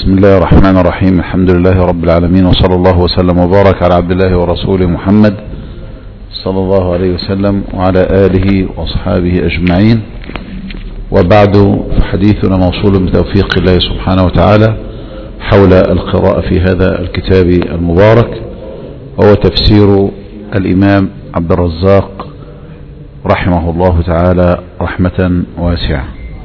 بسم الله الرحمن الرحيم. الحمد لله رب العالمين، وصلى الله وسلم وبارك على عبد الله ورسوله محمد صلى الله عليه وسلم وعلى آله وأصحابه أجمعين. وبعد، حديثنا موصول بتوفيق الله سبحانه وتعالى حول القراءة في هذا الكتاب المبارك، وهو تفسير الإمام عبد الرزاق رحمه الله تعالى رحمة واسعة.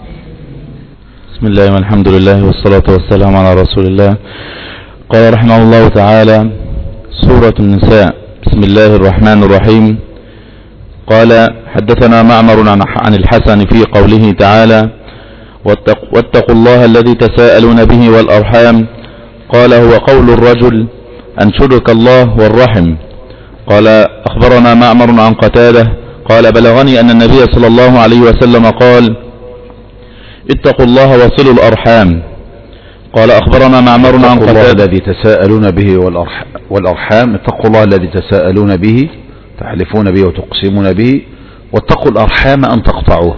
بسم الله والحمد لله والصلاة والسلام على رسول الله. قال رحمه الله تعالى: سورة النساء. بسم الله الرحمن الرحيم. قال: حدثنا معمر عن الحسن في قوله تعالى: واتقوا الله الذي تساءلون به والأرحام. قال: هو قول الرجل أنشدك الله والرحم. قال: أخبرنا معمر عن قتادة قال: بلغني أن النبي صلى الله عليه وسلم قال: اتقوا الله وصلوا الأرحام. قال: أخبرنا معمر عن قتادة الذي تساءلون به والأرحام. اتقوا الله الذي تساءلون به، تحلفون به وتقسمون به. واتقوا الأرحام أن تقطعوه،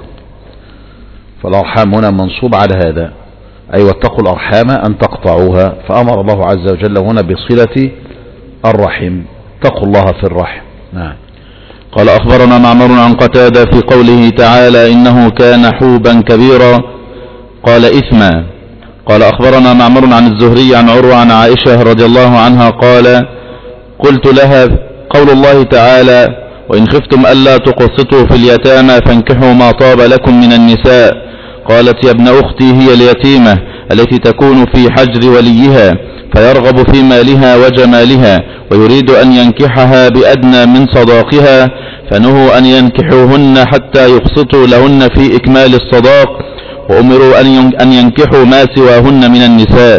فالأرحام هنا منصوب على هذا، أي واتقوا الأرحام أن تقطعوها. فأمر الله عز وجل هنا بصلة الرحم، اتقوا الله في الرحم. نعم. قال: أخبرنا معمر عن قتادة في قوله تعالى: إنه كان حوبا كبيرا. قال: إثما. قال: أخبرنا معمر عن الزهري عن عروة عن عائشة رضي الله عنها قال: قلت لها: قول الله تعالى: وإن خفتم ألا تقسطوا في اليتامى فانكحوا ما طاب لكم من النساء. قالت: يا ابن أختي هي اليتيمة التي تكون في حجر وليها فيرغب في مالها وجمالها ويريد أن ينكحها بأدنى من صداقها، فنهوا أن ينكحوهن حتى يقسطوا لهن في إكمال الصداق، وأمروا أن ينكحوا ما سواهن من النساء.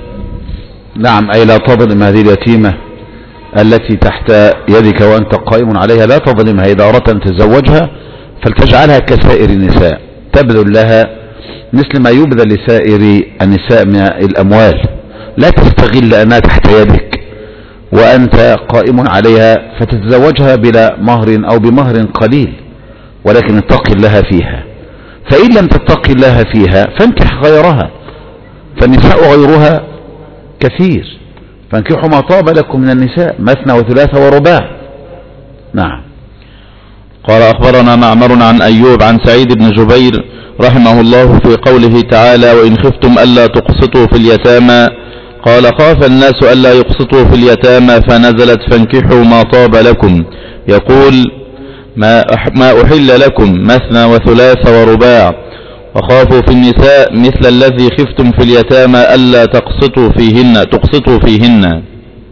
نعم، أي لا تظلم هذه اليتيمة التي تحت يدك وأنت قائم عليها، لا تظلمها. إذا أردت أن تزوجها فلتجعلها كسائر النساء، تبذل لها مثل ما يبذل لسائر النساء من الأموال. لا تستغل أنها تحت يدك وأنت قائم عليها فتتزوجها بلا مهر أو بمهر قليل، ولكن اتق الله فيها. فإن لم تتق الله فيها فانكح غيرها، فالنساء غيرها كثير، فانكحوا ما طاب لكم من النساء مثنى وثلاث ورباع. نعم. قال: أخبرنا معمر عن أيوب عن سعيد بن جبير رحمه الله في قوله تعالى: وإن خفتم ألا تقسطوا في اليتامى. قال: خاف الناس ألا يقسطوا في اليتامى فنزلت فانكحوا ما طاب لكم، يقول: ما أحل لكم مثنى وثلاث ورباع. وخافوا في النساء مثل الذي خفتم في اليتامى ألا تقسطوا فيهن.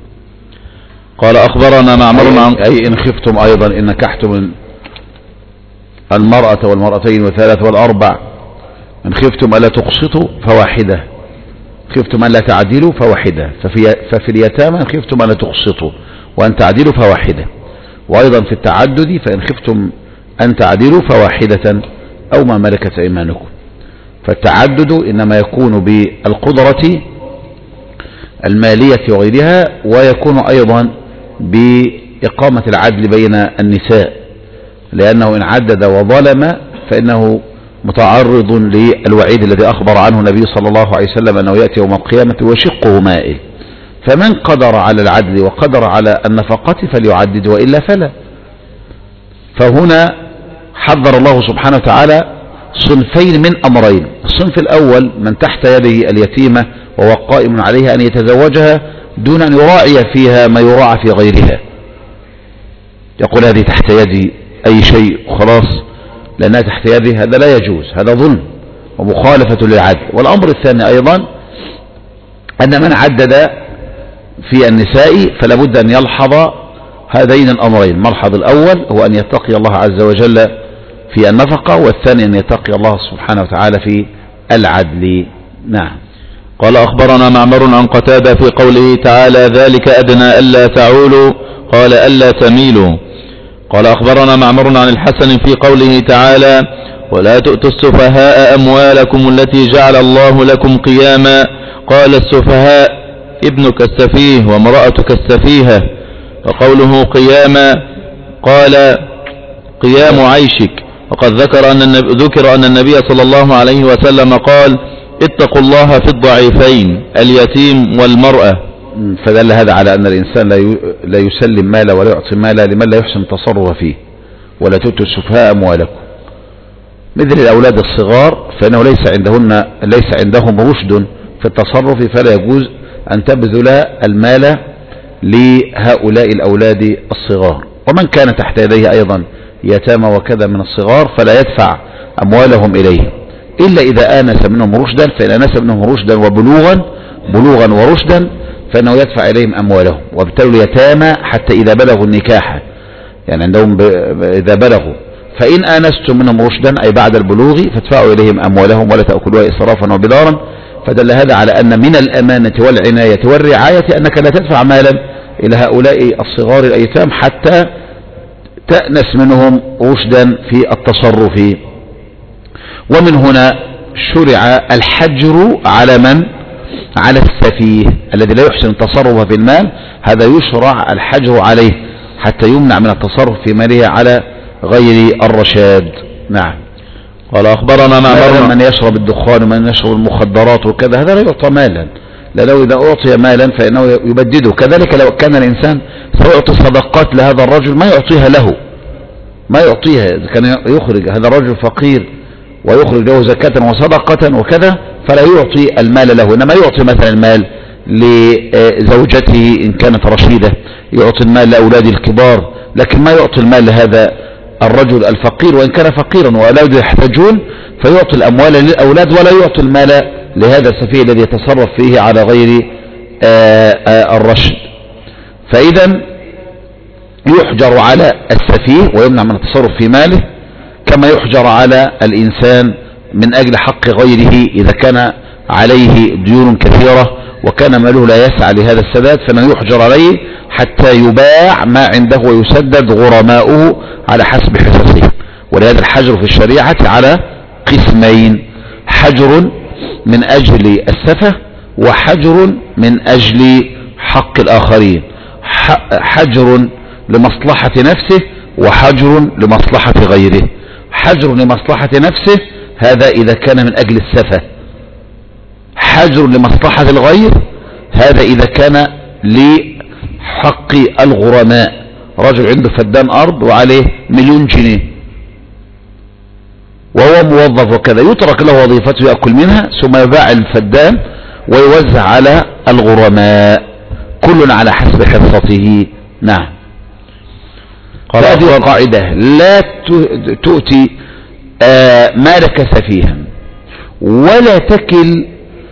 قال: أخبرنا معمر عن أي إن خفتم أيضا إن نكحتم المرأة والمرأتين والثلاث والأربع. إن خفتم ألا تقسطوا فواحدة، خفتم ألا تعدلوا فواحدة. ففي اليتامى إن خفتم ألا تقسطوا وأن تعدلوا فواحدة. وأيضا في التعدد فإن خفتم أن تعدلوا فواحدة أو ما ملكت أيمانكم. فالتعدد إنما يكون بالقدرة المالية وغيرها، ويكون أيضا بإقامة العدل بين النساء، لأنه إن عدد وظلم فإنه متعرض للوعيد الذي أخبر عنه النبي صلى الله عليه وسلم أنه يأتي يوم القيامة وشقه مائل. فمن قدر على العدل وقدر على النفقة فليعدد، وإلا فلا. فهنا حذر الله سبحانه وتعالى صنفين من أمرين. الصنف الأول من تحت يده اليتيمة وهو قائم عليها أن يتزوجها دون أن يراعي فيها ما يراعى في غيرها، يقول: هذه تحت يدي أي شيء وخلاص لأنها تحت يدي. هذا لا يجوز، هذا ظلم ومخالفة للعدل. والأمر الثاني أيضا أن من عدد في النساء فلا بد أن يلحظ هذين الأمرين. الملحظ الأول هو أن يتقي الله عز وجل في النفقة، والثاني أن يتقي الله سبحانه وتعالى في العدل. نعم. قال: أخبرنا معمر عن قتادة في قوله تعالى: ذلك أدنى ألا تعولوا. قال: ألا تميلوا. قال: أخبرنا معمر عن الحسن في قوله تعالى: ولا تؤتوا السفهاء أموالكم التي جعل الله لكم قياما. قال: السفهاء ابنك السفيه وامرأتك السفيهة. وقوله قياما قال: قيام عيشك. وقد ذكر أن النبي صلى الله عليه وسلم قال: اتقوا الله في الضعيفين اليتيم والمرأة. فدل هذا على أن الإنسان لا يسلم ماله ولا يعطي ماله لمن لا يحسن التصرف فيه. ولا تؤتوا السفهاء أموالكم. مثل الأولاد الصغار فإنه ليس عندهم رشد في التصرف، فلا يجوز أن تبذل المال لهؤلاء الأولاد الصغار. ومن كان تحت يديه أيضا يتامى وكذا من الصغار فلا يدفع أموالهم إليه إلا إذا آنس منهم رشدا، فإن آنس منهم رشدا بلوغا ورشدا فإنه يدفع إليهم أموالهم. وابتلوا اليتامى حتى إذا بلغوا النكاح، يعني عندهم إذا بلغوا، فإن آنستم منهم رشدا أي بعد البلوغ فادفعوا إليهم أموالهم ولا تأكلوها إسرافا وبدارا. فدل هذا على أن من الأمانة والعناية والرعاية أنك لا تدفع مالا إلى هؤلاء الصغار الأيتام حتى تأنس منهم رشدا في التصرف. ومن هنا شرع الحجر على من؟ على السفيه الذي لا يحسن التصرف في المال، هذا يشرع الحجر عليه حتى يمنع من التصرف في ماله على غير الرشاد. نعم. قال أخبرنا معمر من يشرب الدخان ومن يشرب المخدرات وكذا هذا لا يعطى مالا، لأنه إذا أعطي مالا فإنه يبدده. كذلك لو كان الإنسان سيعطي صدقات لهذا الرجل ما يعطيها له، ما يعطيها. إذا كان يخرج هذا الرجل فقير ويخرج له زكاة وصدقة وكذا فلا يعطي المال له، إنما يعطي مثلا المال لزوجته إن كانت رشيدة، يعطي المال لأولاد الكبار، لكن ما يعطي المال لهذا الرجل الفقير وإن كان فقيرا وأولاده يحتاجون، فيعطي الأموال للأولاد ولا يعطي المال لهذا السفيه الذي يتصرف فيه على غير الرشد. فإذا يحجر على السفيه ويمنع من التصرف في ماله كما يحجر على الإنسان من أجل حق غيره إذا كان عليه ديون كثيرة وكان ماله لا يسعى لهذا السداد، فإنه يحجر عليه حتى يباع ما عنده ويسدد غرماؤه على حسب حصصه. ولهذا الحجر في الشريعة على قسمين: حجر من أجل السفة وحجر من أجل حق الآخرين. حجر لمصلحة نفسه وحجر لمصلحة غيره. حجر لمصلحة نفسه هذا إذا كان من أجل السفة، حجر لمصلحة الغير هذا إذا كان لحق الغرماء. رجل عنده فدان أرض وعليه 1,000,000 جنيه وهو موظف وكذا، يترك له وظيفته يأكل منها ثم يباع الفدان ويوزع على الغرماء كل على حسب حصته. نعم. هذه القاعدة: لا تؤتي مالك سفيها ولا تكل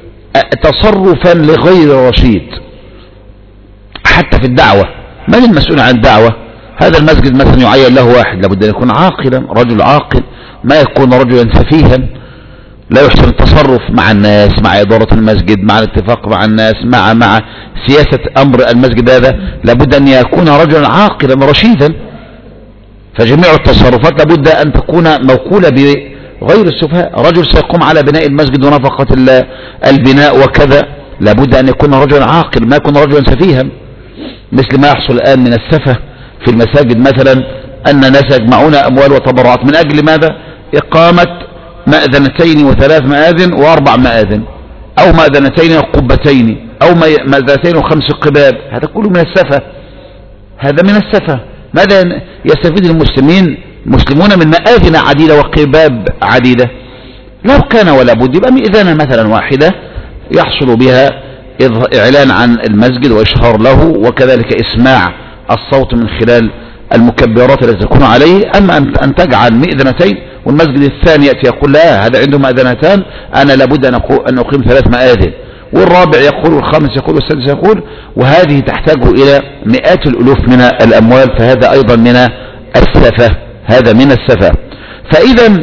تصرفا لغير رشيد. حتى في الدعوة، من المسؤول عن الدعوة؟ هذا المسجد مثلا يعين له واحد، لابد أن يكون عاقلا، رجل عاقل، ما يكون رجلا سفيها لا يحسن التصرف مع الناس، مع إدارة المسجد، مع الاتفاق مع الناس، مع سياسة أمر المسجد. هذا لابد أن يكون رجلا عاقلا رشيدا. فجميع التصرفات لابد أن تكون موكولة بغير السفهاء. رجل سيقوم على بناء المسجد ونفقة البناء وكذا، لابد أن يكون رجلا عاقل، ما يكون رجلا سفيها، مثل ما يحصل الآن من السفه في المساجد. مثلا أن ناس يجمعون أموال وتبرعات من أجل ماذا؟ إقامة مأذنتين و3 مآذن و4 مآذن، أو مأذنتين وقبتين، أو مأذنتين و5 قباب. هذا كله من السفه، هذا من السفه. ماذا يستفيد المسلمون من مآذن عديدة وقباب عديدة؟ لو كان ولا بد يبقى مئذنة مثلا واحدة يحصل بها إعلان عن المسجد وإشهار له، وكذلك إسماع الصوت من خلال المكبرات التي تكون عليه. أما أن تجعل مئذنتين والمسجد الثاني يأتي يقول لا هذا عنده مأذنتان، أنا لابد أن أقيم 3 مآذن، والرابع يقول والخامس يقول والسادس يقول، وهذه تحتاج إلى مئات الألوف من الأموال، فهذا أيضا من السفة، هذا من السفة. فإذا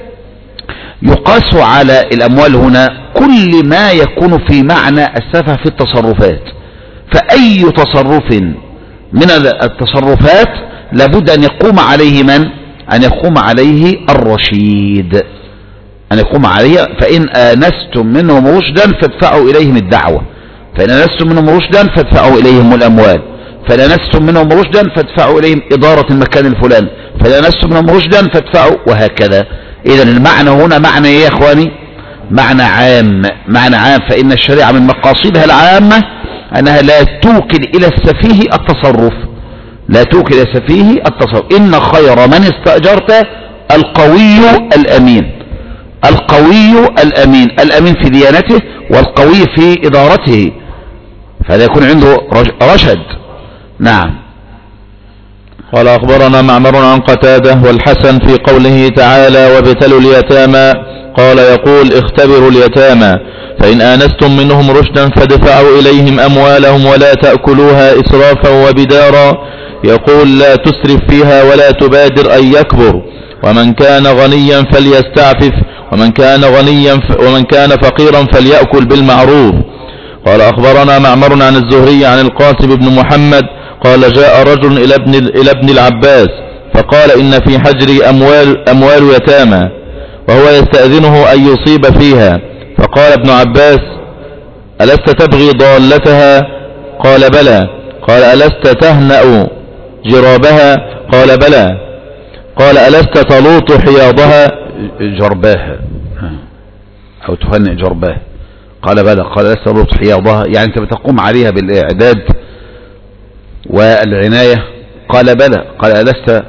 يقاس على الأموال هنا كل ما يكون في معنى السفة في التصرفات. فأي تصرف من التصرفات لابد أن يقوم عليه من؟ أن يقوم عليه الرشيد، أن يقوم عليه. فإن آنستم منهم رشدا فادفعوا إليهم الدعوة، فإن آنستم منهم رشدا فادفعوا إليهم الأموال، فإن آنستم منهم رشدا فادفعوا إليهم إدارة المكان الفلاني، فإن آنستم منهم رشدا فادفعوا، وهكذا. إذن المعنى هنا معنى إيه يا إخواني؟ معنى عام، معنى عام، فإن الشريعة من مقاصدها العامة أنها لا توكل إلى السفيه التصرف، لا توكل إلى السفيه التصرف. إن خير من استأجرت القوي الأمين، القوي الأمين، الأمين في ديانته والقوي في إدارته، فلا يكون عنده رشد. نعم. قال أخبرنا معمر عن قتادة والحسن في قوله تعالى وابتلوا اليتامى، قال يقول اختبروا اليتامى فإن آنستم منهم رشدا فادفعوا إليهم أموالهم ولا تأكلوها إسرافا وبدارا، يقول لا تسرف فيها ولا تبادر أن يكبر، ومن كان غنيا فليستعفف، ومن كان فقيرا فليأكل بالمعروف. قال أخبرنا معمر عن الزهري عن القاسم بن محمد قال جاء رجل إلى ابن العباس فقال إن في حجري أموال يتامى وهو يستأذنه أن يصيب فيها، فقال ابن عباس ألست تبغي ضالتها؟ قال بلى. قال ألست تهنأ جرابها؟ قال بلى. قال ألست تلوط حياضها؟ جرباها أو تهنئ جرباها؟ قال بلى. قال ألست تلوط حياضها، يعني أنت بتقوم عليها بالإعداد والعناية؟ قال بلى. قال ألست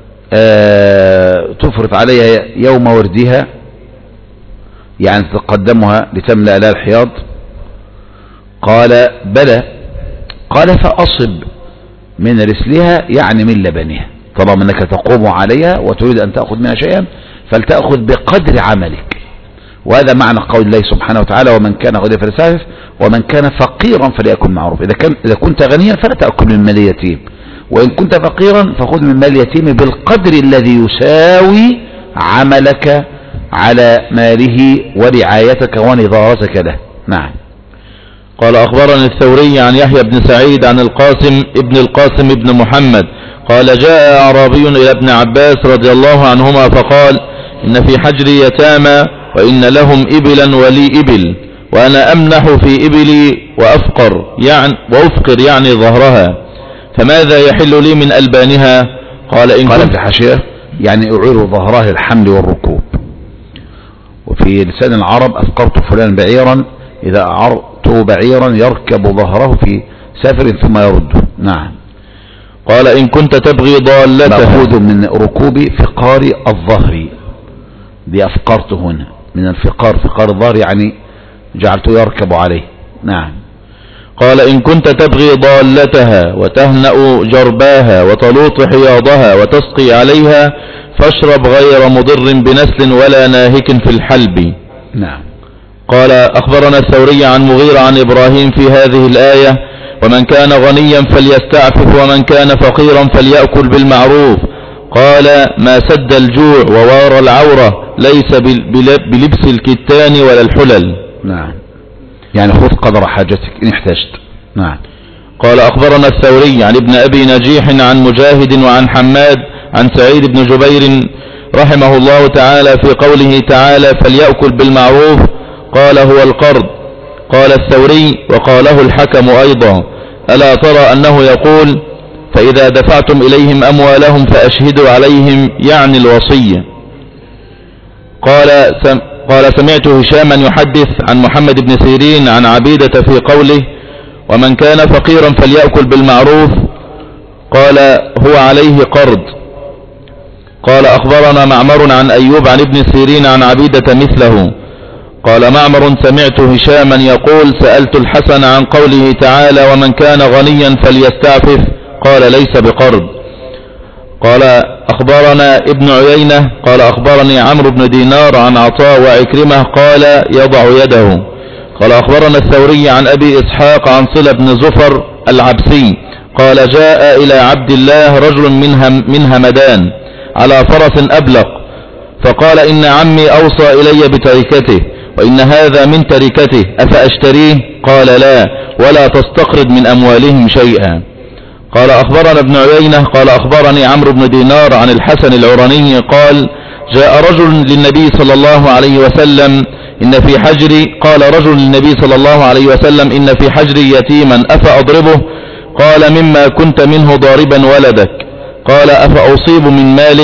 تفرط عليها يوم وردها، يعني تقدمها لتملأ لها الحياض؟ قال بلى. قال فأصب من رسلها، يعني من لبنها، طالما أنك تقوم عليها وتريد أن تأخذ منها شيئا فلتأخذ بقدر عملك. وهذا معنى قول الله سبحانه وتعالى ومن كان غنيا فليستعفف ومن كان فقيرا فليأكل معروف. إذا كنت غنيا فلا تأكل من مال اليتيم، وإن كنت فقيرا فخذ من مال اليتيم بالقدر الذي يساوي عملك على ماله ورعايتك ونظارتك له. نعم. قال أخبرني الثوري عن يحيى بن سعيد عن القاسم بن محمد قال جاء أعرابي إلى ابن عباس رضي الله عنهما فقال إن في حجري يتامى وإن لهم إبلا ولي إبل، وأنا أمنح في إبلي وأفقر يعني ظهرها، فماذا يحل لي من ألبانها؟ قال في حاشية يعني أعير ظهرها الحمل والركوب. وفي لسان العرب أفقرت فلان بعيرا، إذا أعرت بعيرا يركب ظهره في سفر ثم يرده. نعم. قال إن كنت تبغي ضالتها، مأخوذ من ركوب فقار الظهر، دي أفقرت هنا من الفقار، فقار الظهر يعني جعلته يركب عليه. نعم. قال إن كنت تبغي ضالتها وتهنأ جرباها وتلوط حياضها وتسقي عليها فاشرب غير مضر بنسل ولا ناهك في الحلب. نعم. قال أخبرنا الثوري عن مغيرة عن إبراهيم في هذه الآية ومن كان غنيا فليستعفف ومن كان فقيرا فليأكل بالمعروف. قال ما سد الجوع ووار العورة ليس بلبس الكتان ولا الحلل. نعم، يعني خذ قدر حاجتك إن احتجت. نعم. قال أخبرنا الثوري عن ابن أبي نجيح عن مجاهد وعن حماد عن سعيد بن جبير رحمه الله تعالى في قوله تعالى فليأكل بالمعروف قال هو القرض. قال الثوري وقاله الحكم أيضا ألا ترى أنه يقول فإذا دفعتم إليهم أموالهم فأشهدوا عليهم، يعني الوصية. قال سمعت هشاما يحدث عن محمد بن سيرين عن عبيدة في قوله ومن كان فقيرا فليأكل بالمعروف قال هو عليه قرض. قال أخبرنا معمر عن أيوب عن ابن سيرين عن عبيدة مثله. قال معمر سمعت هشاما يقول سألت الحسن عن قوله تعالى ومن كان غنيا فليستعفف قال ليس بقرض. قال أخبرنا ابن عيينة قال أخبرني عمرو بن دينار عن عطاء وعكرمة قال يضع يده. قال أخبرنا الثوري عن أبي إسحاق عن صلة بن زفر العبسي قال جاء إلى عبد الله رجل من همدان على فرس أبلق فقال إن عمي أوصى إلي بتركته وإن هذا من تركته أفأشتريه؟ قال لا ولا تستقرض من أموالهم شيئا. قال أخبرنا ابن عيينة قال أخبرني عمرو بن دينار عن الحسن العراني قال جاء رجل للنبي صلى الله عليه وسلم إن في حجري قال رجل للنبي صلى الله عليه وسلم إن في حجري يتيما أفأضربه؟ قال مما كنت منه ضاربا ولدك. قال أفأصيب من ماله؟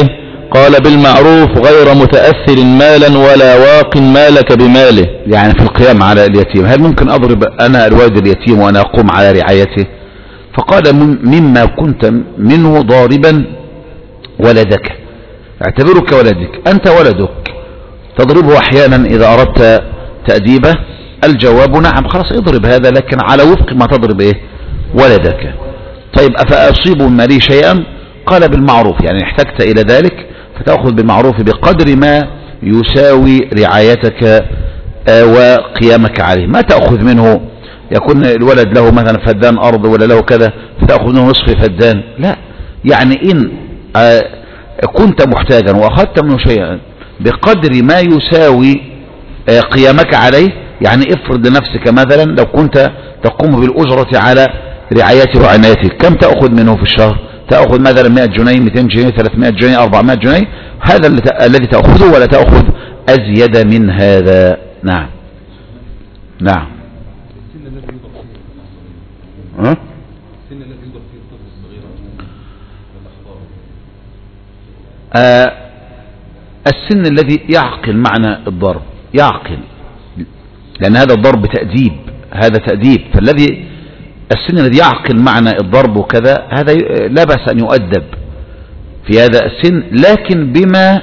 قال بالمعروف غير متأثر مالا ولا واق مالك بماله. يعني في القيام على اليتيم، هل ممكن أضرب أنا الوالد اليتيم وأنا أقوم على رعايته؟ فقال مما كنت منه ضاربا ولدك، اعتبره كولدك، أنت ولدك تضربه أحيانا إذا أردت تأديبه؟ الجواب نعم، خلاص اضرب هذا، لكن على وفق ما تضرب إيه ولدك. طيب أفأصيب من مالي شيئا؟ قال بالمعروف، يعني احتجت إلى ذلك فتأخذ بالمعروف بقدر ما يساوي رعايتك وقيامك عليه. ما تأخذ منه يكون الولد له مثلا فدان أرض ولا له كذا فتأخذ منه نصف فدان، لا، يعني إن كنت محتاجا وأخذت منه شيئا بقدر ما يساوي قيامك عليه. يعني افرض لنفسك مثلا لو كنت تقوم بالأجرة على رعايته وعنايته، كم تأخذ منه في الشهر؟ تأخذ مثلا 100 جنيه 200 جنيه 300 جنيه 400 جنيه، هذا الذي تأخذه، ولا تأخذ أزيد من هذا. نعم نعم. السن الذي يعقل معنى الضرب، يعقل، لأن هذا الضرب تأديب، هذا تأديب، فالذي السن الذي يعقل معنى الضرب وكذا هذا لا بأس أن يؤدب في هذا السن، لكن بما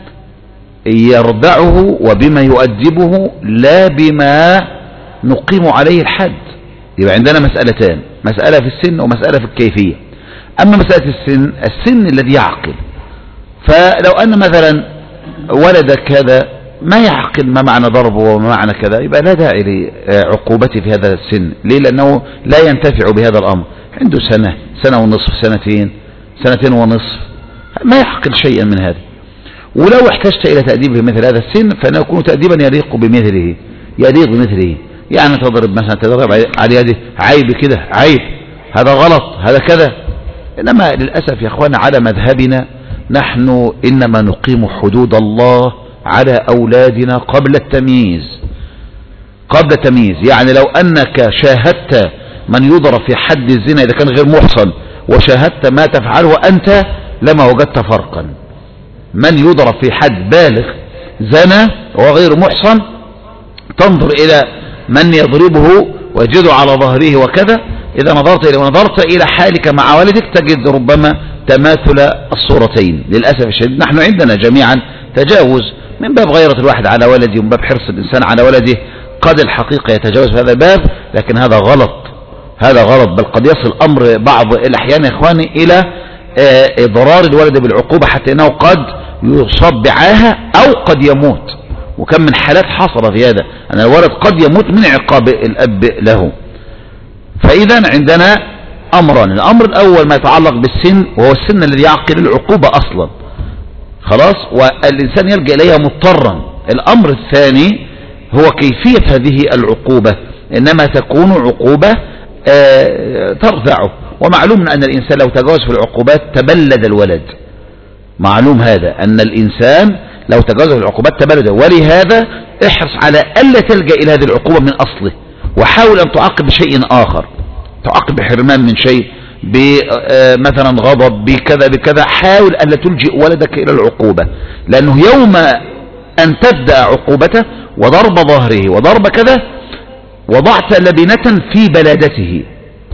يردعه وبما يؤدبه، لا بما نقيم عليه الحد. يبقى عندنا مسألتان، مسألة في السن ومسألة في الكيفية. أما مسألة السن الذي يعقل، فلو أن مثلا ولدك هذا ما يعقل ما معنى ضربه وما معنى كذا، يبقى لا داعي لعقوبته في هذا السن. ليه؟ لأنه لا ينتفع بهذا الأمر، عنده سنة، سنة ونصف، سنتين، سنتين ونصف، ما يعقل شيئا من هذا. ولو احتجت إلى تأديبه مثل هذا السن فإنه يكون تأديبا يليق بمثله، يليق بمثله. يعني تضرب مثلا، تضرب على يده عيب كده، عيب، هذا غلط، هذا كذا. إنما للأسف يا أخوانا على مذهبنا نحن إنما نقيم حدود الله على أولادنا قبل التمييز، قبل التمييز. يعني لو أنك شاهدت من يضرب في حد الزنا إذا كان غير محصن وشاهدت ما تفعله أنت لما وجدت فرقا. من يضرب في حد بالغ زنا وغير محصن تنظر إلى من يضربه ويجده على ظهره وكذا، إذا نظرت إلى حالك مع والدك تجد ربما تماثل الصورتين. للأسف الشديد نحن عندنا جميعا تجاوز من باب غيرة الواحد على ولده ومن باب حرص الإنسان على ولده، قد الحقيقة يتجاوز في هذا الباب، لكن هذا غلط، هذا غلط، بل قد يصل الأمر بعض الأحيان يا إخواني إلى إضرار الولد بالعقوبة حتى أنه قد يصاب بعاهة أو قد يموت. وكم من حالات حصل في هذا أن الولد قد يموت من عقاب الأب له. فإذا عندنا أمران، الأمر الأول ما يتعلق بالسن، وهو السن الذي يعقل العقوبة أصلا، خلاص، والإنسان يلجأ إليها مضطرا. الأمر الثاني هو كيفية هذه العقوبة، إنما تكون عقوبة ترفعه. ومعلوم أن الإنسان لو تجاوز في العقوبات تبلد الولد، معلوم هذا أن الإنسان لو تجاوز في العقوبات تبلد، ولهذا احرص على ألا تلجأ إلى هذه العقوبة من أصله، وحاول أن تعاقب بشيء آخر، تعاقب بحرمان من شيء، مثلا غضب، بكذا بكذا، حاول ألا تلجئ ولدك إلى العقوبة، لأنه يوم أن تبدأ عقوبته وضرب ظهره وضرب كذا وضعت لبنة في بلادته،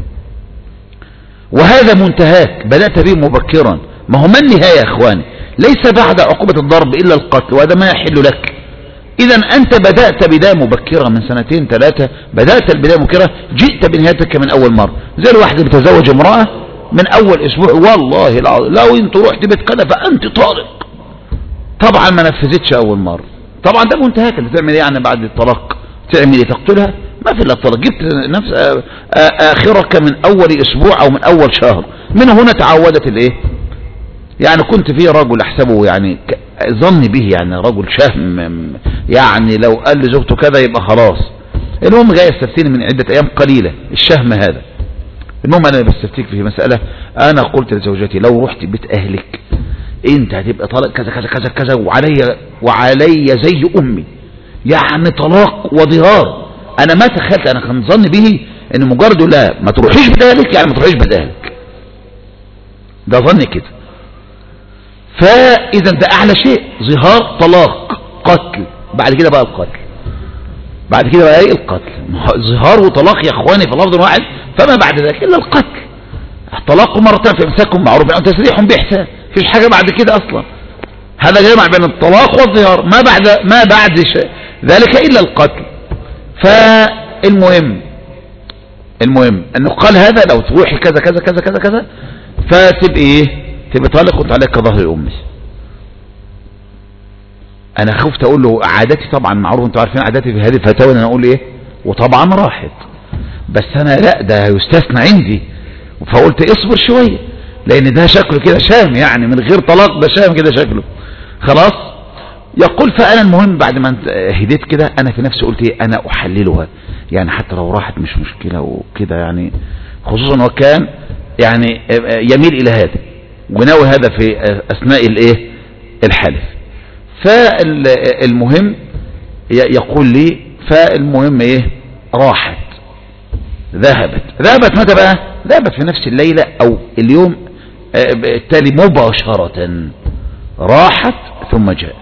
وهذا منتهاك، بدأت به مبكرا. ما هو من النهاية يا إخواني؟ ليس بعد عقوبة الضرب إلا القتل، وهذا ما يحل لك. إذا أنت بدأت بداية مبكرة من سنتين ثلاثة، بدأت البداية مبكرة، جئت بنهايتك من أول مرة. زي الواحد بتزوج امرأة من أول أسبوع، والله لو أنت رحت بيت كذا فأنت طارق، طبعا ما نفذتش أول مرة، طبعا ده منتهاك. أنت تعمل يعني بعد الطلاق؟ تعمل ايه؟ تقتلها؟ ما في الا الطلاق. جبت نفس آخرك من أول أسبوع أو من أول شهر، من هنا تعودت الإيه؟ يعني كنت في رجل أحسبه يعني ظني به يعني رجل شهم، يعني لو قال لزوجته كذا يبقى خلاص. المهم جاي يستفتيني من عدة أيام قليلة الشهم هذا. المهم أنا بستفتيك في مسألة، أنا قلت لزوجتي لو رحت بيت أهلك أنت هتبقى طلاق كذا كذا كذا كذا، وعلي زي أمي، يعني طلاق وضرار. أنا ما تخيلت، أنا كان ظني به إن مجرد لا ما تروحيش بيت أهلك يعني ما تروحيش بيت أهلك، ده ظني كده. فإذا ده أعلى شيء، ظهار طلاق قتل، بعد كده بقى القتل، بعد كده بقى ايه القتل. ظهار وطلاق يا اخواني في لفظ واحد، فما بعد ذلك الا القتل. طلاق مرتين فامساكم معروف او تسريح باحسان، مفيش حاجه بعد كده اصلا. هذا جمع بين الطلاق والظهار، ما بعد ذلك الا القتل. فالمهم انه قال هذا لو تروحي كذا كذا كذا كذا كذا فتبقى ايه، تبقى طالق وانت عليك كظهر الام. انا خفت اقول له عادتي طبعا معروف، انتوا عارفين عادتي في هذه الفتاوى، انا اقول ايه وطبعا راحت، بس انا لا ده يستثنى عندي، فقلت اصبر شويه لان ده شكله كده شام، يعني من غير طلاق ده شام كده شكله خلاص. يقول فانا المهم بعد ما هديت كده انا في نفسي قلت ايه، انا احللها يعني حتى لو راحت مش مشكله وكده، يعني خصوصا وكان يعني يميل الى هذا وناوي هذا في اثناء الايه الحلف. فالمهم يقول لي فالمهم ايه راحت، ذهبت متى بقى؟ ذهبت في نفس الليلة او اليوم التالي مباشرة، راحت ثم جاءت.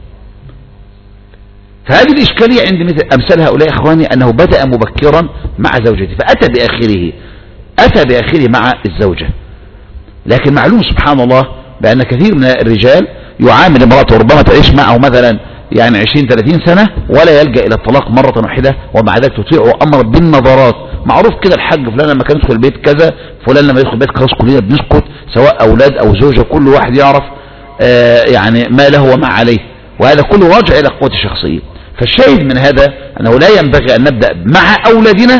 فهذه الإشكالية عند مثل أمثال هؤلاء إخواني أنه بدأ مبكرا مع زوجته فأتى بآخره مع الزوجة. لكن معلوم سبحان الله بأن كثير من الرجال يعامل امرأته ربما تعيش معه مثلا يعني 20-30 سنة ولا يلجأ إلى الطلاق مرة واحدة، ومع ذلك تطيع أمر بالنظرات. معروف كده الحاج فلان لما كان يدخل البيت كذا، فلان لما يدخل البيت خلاص كلنا بنسكت، سواء أولاد أو زوجة، كل واحد يعرف يعني ما له وما عليه، وهذا كله راجع إلى قوة الشخصية. فالشاهد من هذا أنه لا ينبغي أن نبدأ مع أولادنا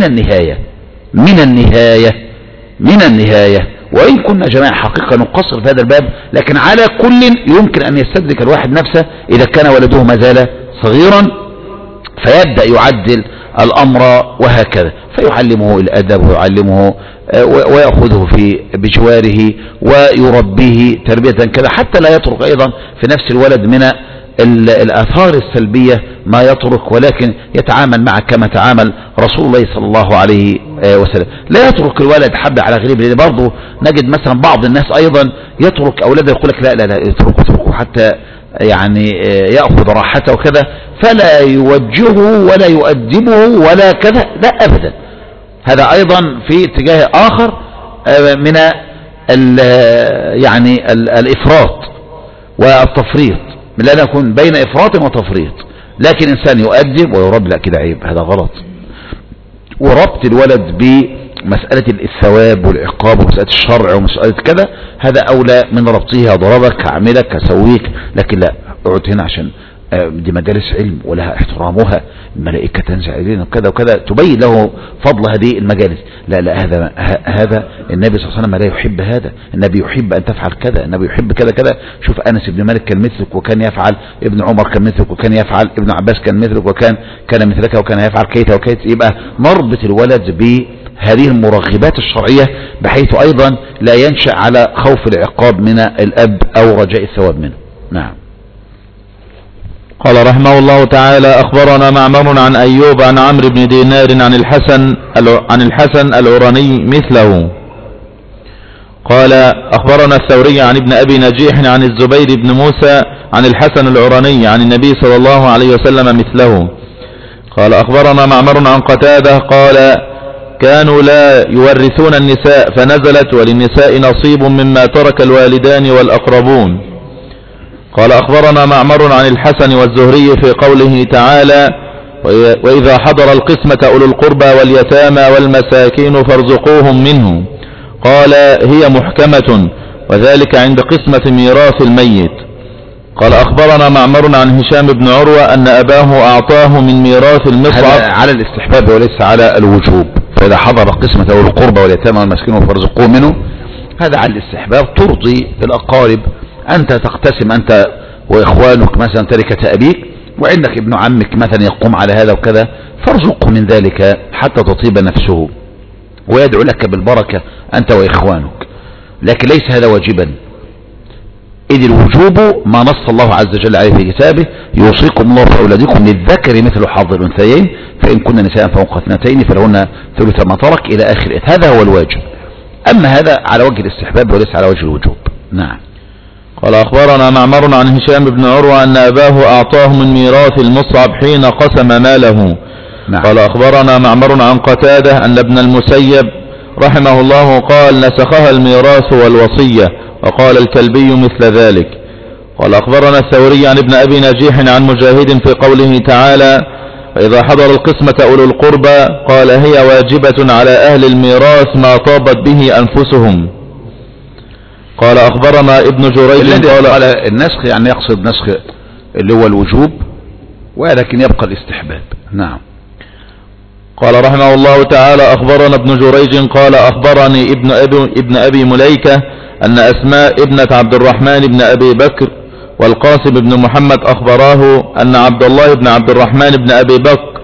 من النهاية، وإن كنا جماعة حقيقة نقصر في هذا الباب، لكن على كل يمكن أن يستدرك الواحد نفسه إذا كان ولده ما زال صغيرا فيبدأ يعدل الأمر وهكذا، فيعلمه الأدب ويعلمه ويأخذه بجواره ويربيه تربية كذا، حتى لا يترك أيضا في نفس الولد من الآثار السلبية ما يترك، ولكن يتعامل معه كما تعامل رسول الله صلى الله عليه وسلم. لا يترك الولد حب على غريب، لأن برضه نجد مثلا بعض الناس أيضا يترك أولاده يقول لك لا اتركه حتى يعني يأخذ راحته وكذا، فلا يوجهه ولا يؤدبه ولا كذا، لا أبدا. هذا أيضا في اتجاه آخر من يعني الإفراط والتفريط، لا نكون بين إفراط وتفريط، لكن إنسان يؤدب ويرب لا كده عيب، هذا غلط. وربط الولد بمسألة الثواب والعقاب ومسألة الشرع ومسألة كذا، هذا أولى من ربطه، ضربك هعملك هسويك، لكن لا اقعد هنا عشان دي مجالس علم ولها احترامها، الملائكة تنزل علينا وكذا وكذا، تبين له فضل هذه المجالس. لا هذا النبي صلى الله عليه وسلم لا يحب هذا، النبي يحب أن تفعل كذا، النبي يحب كذا كذا. شوف أنس بن مالك كان مثلك وكان يفعل، ابن عمر كان مثلك وكان يفعل، ابن عباس كان مثلك وكان مثلك وكان يفعل كيت وكيت. يبقى نربط الولد بهذه المرغبات الشرعية بحيث أيضا لا ينشأ على خوف العقاب من الأب أو رجاء الثواب منه. نعم. قال رحمه الله تعالى: أخبرنا معمر عن أيوب عن عمرو بن دينار عن الحسن العراني مثله. قال أخبرنا الثوري عن ابن أبي نجيح عن الزبير بن موسى عن الحسن العراني عن النبي صلى الله عليه وسلم مثله. قال أخبرنا معمر عن قتادة قال: كانوا لا يورثون النساء فنزلت: وللنساء نصيب مما ترك الوالدان والأقربون. قال أخبرنا معمر عن الحسن والزهري في قوله تعالى: وإذا حضر القسمة أولو القربى واليتامى والمساكين فارزقوهم منه. قال: هي محكمة، وذلك عند قسمة ميراث الميت. قال أخبرنا معمر عن هشام بن عروة أن أباه أعطاه من ميراث المصعب. على الاستحباب وليس على الوجوب. فإذا حضر قسمة أولو القربى واليتامى والمساكين فارزقوهم منه، هذا على الاستحباب، ترضي الأقارب، أنت تقتسم أنت وإخوانك مثلا تركة أبيك، وعندك ابن عمك مثلا يقوم على هذا وكذا، فارزقه من ذلك حتى تطيب نفسه ويدعو لك بالبركة أنت وإخوانك، لكن ليس هذا واجبا. إذ الوجوب ما نص الله عز وجل عليه في كتابه: يوصيكم الله في أولادكم للذكر مثل حظ الأنثيين فإن كن نساء فوق اثنتين فلهن ثلث ما ترك إلى آخر. هذا هو الواجب، أما هذا على وجه الاستحباب وليس على وجه الوجوب. نعم. قال أخبرنا معمر عن هشام بن عروة أن أباه أعطاه من ميراث المصعب حين قسم ماله. نعم. قال أخبرنا معمر عن قتادة أن ابن المسيب رحمه الله قال نسخها الميراث والوصية، وقال الكلبي مثل ذلك. قال أخبرنا الثوري عن ابن أبي نجيح عن مجاهد في قوله تعالى فإذا حضر القسمة أولو القربى قال هي واجبة على أهل الميراث ما طابت به أنفسهم. قال أخبرنا ابن جريج قال النسخ يعني يقصد نسخ اللي هو الوجوب، ولكن يبقى الاستحباب. نعم. قال رحمه الله تعالى أخبرنا ابن جريج قال أخبرني ابن أبي مليكة أن أسماء ابنة عبد الرحمن بن أبي بكر والقاسم بن محمد أخبراه أن عبد الله بن عبد الرحمن بن أبي بكر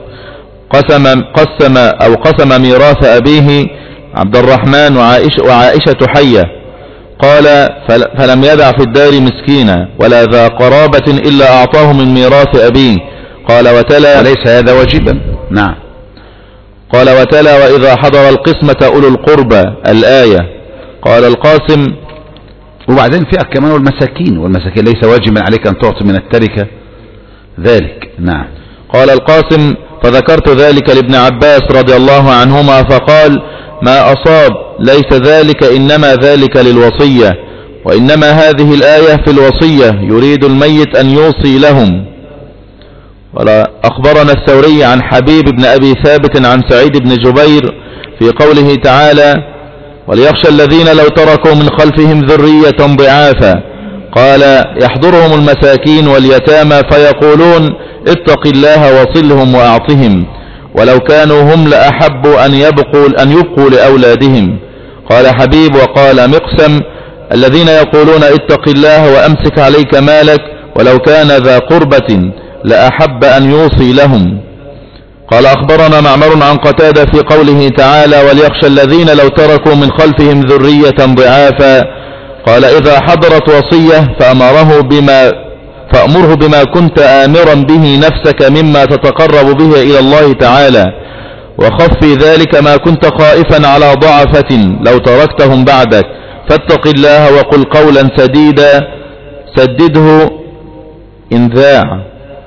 قسم ميراث أبيه عبد الرحمن وعائشة حية. قال فلم يدع في الدار مسكينا ولا ذا قرابة إلا أعطاه من ميراث أبيه. قال وتلا وليس هذا واجبا. نعم. قال وتلا وإذا حضر القسمة أولو القربى الآية. قال القاسم وبعدين فيها كمان والمساكين ليس واجبا عليك أن تعطي من التركة ذلك. نعم. قال القاسم فذكرت ذلك لابن عباس رضي الله عنهما فقال ما أصاب ليس ذلك إنما ذلك للوصية، وإنما هذه الآية في الوصية يريد الميت أن يوصي لهم. قال أخبرنا الثوري عن حبيب بن أبي ثابت عن سعيد بن جبير في قوله تعالى وليخشى الذين لو تركوا من خلفهم ذرية ضعافا قال يحضرهم المساكين واليتامى فيقولون اتق الله وصلهم وأعطهم ولو كانوا هم لأحب أن يبقوا لأولادهم. قال حبيب وقال مقسم الذين يقولون اتق الله وأمسك عليك مالك ولو كان ذا قربة لأحب أن يوصي لهم. قال أخبرنا معمر عن قتادة في قوله تعالى وليخشى الذين لو تركوا من خلفهم ذرية ضعافا قال إذا حضرت وصية فأمره بما كنت آمرا به نفسك مما تتقرب به إلى الله تعالى وخفي ذلك ما كنت خائفا على ضعفة لو تركتهم بعدك فاتق الله وقل قولا سديدا سدده إن ذاع.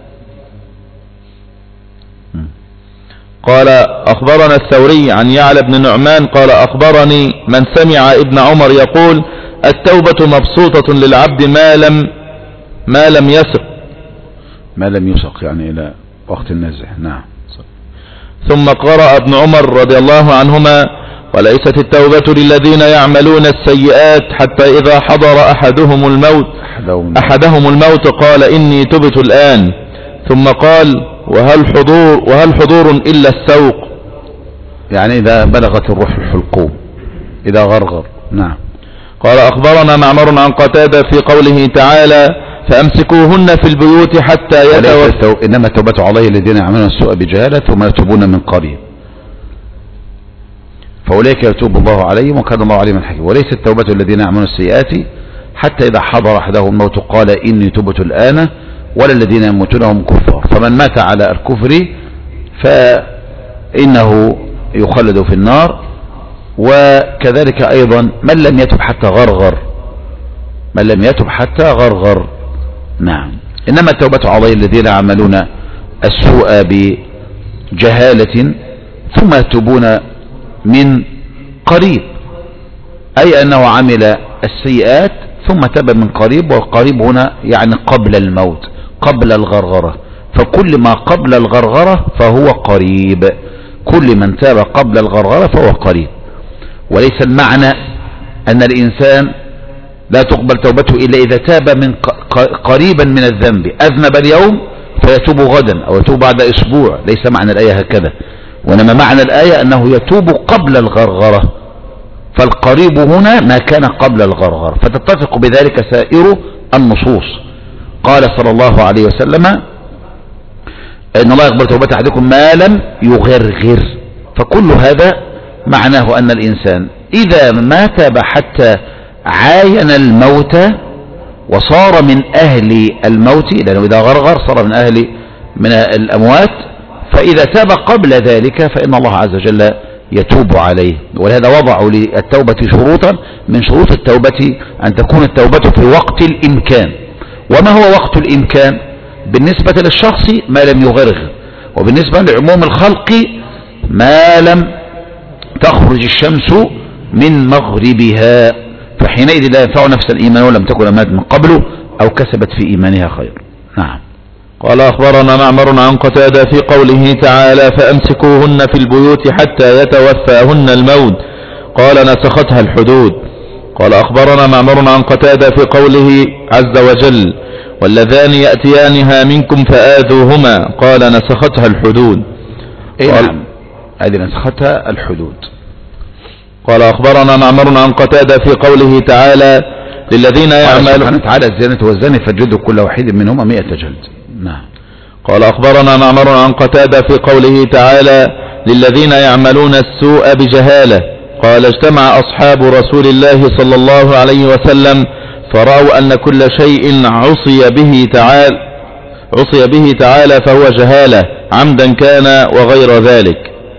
قال أخبرنا الثوري عن يعلى بن نعمان قال أخبرني من سمع ابن عمر يقول التوبة مبسوطة للعبد ما لم يسق يعني إلى وقت النزع. نعم. ثم قرأ ابن عمر رضي الله عنهما وليست التوبة للذين يعملون السيئات حتى إذا حضر أحدهم الموت قال إني تبت الآن. ثم قال وهل حضور إلا السوق يعني إذا بلغت الروح الحلقوم إذا غرغر. نعم. قال أخبرنا معمر عن قتادة في قوله تعالى فأمسكوهن في البيوت حتى إنما التوبة عليه الذين يعملون السوء بجهالة ثم يتوبون من قريب فأولئك يتوب الله عليهم وكان الله عليما حكيما. وليس التوبة الذين يعملون السيئات حتى إذا حضر أحدهم الموت قال إني تبت الآن ولا الذين يموتون هم كفار. فمن مات على الكفر فإنه يخلد في النار. وكذلك أيضا من لم يتب حتى غرغر. نعم. إنما التوبة عليه الذين يعملون السوء بجهالة ثم يتوبون من قريب أي أنه عمل السيئات ثم تاب من قريب. والقريب هنا يعني قبل الموت قبل الغرغرة. فكل ما قبل الغرغرة فهو قريب. كل من تاب قبل الغرغرة فهو قريب. وليس المعنى أن الإنسان لا تقبل توبته إلا إذا تاب من قريبا من الذنب. أذنب اليوم فيتوب غدا أو يتوب بعد أسبوع. ليس معنى الآية هكذا، وإنما معنى الآية أنه يتوب قبل الغرغرة. فالقريب هنا ما كان قبل الغرغرة. فتتفق بذلك سائر النصوص. قال صلى الله عليه وسلم إن الله يقبل توبة أحدكم ما لم يغرغر. فكل هذا معناه أن الإنسان إذا ما تاب حتى عاين الموت وصار من أهل الموت، لأنه إذا غرغر صار من الأموات، فإذا تاب قبل ذلك فإن الله عز وجل يتوب عليه. ولهذا وضعوا للتوبة شروطا، من شروط التوبة أن تكون التوبة في وقت الإمكان. وما هو وقت الإمكان؟ بالنسبة للشخص ما لم يغرغ، وبالنسبة لعموم الخلق ما لم تخرج الشمس من مغربها، فحينئذ لا ينفع نفسا إيمان ولم تكن أمات من قبله أو كسبت في إيمانها خير. نعم. قال أخبرنا معمر عن قتادة في قوله تعالى فأمسكوهن في البيوت حتى يتوفاهن الموت قال نسختها الحدود. قال أخبرنا معمر عن قتادة في قوله عز وجل واللذان يأتيانها منكم فآذوهما قال نسختها الحدود. نعم، هذه نسختها الحدود. قال أخبرنا معمر عن قتادة في قوله تعالى للذين يعملون سبحانه وتعالى الزانية والزاني فجلدوا كل واحد منهما 100 جلد. نعم. قال أخبرنا معمر عن قتادة في قوله تعالى للذين يعملون السوء بجهالة قال اجتمع أصحاب رسول الله صلى الله عليه وسلم فرأوا أن كل شيء عصي به تعالى فهو جهالة عمدا كان وغير ذلك.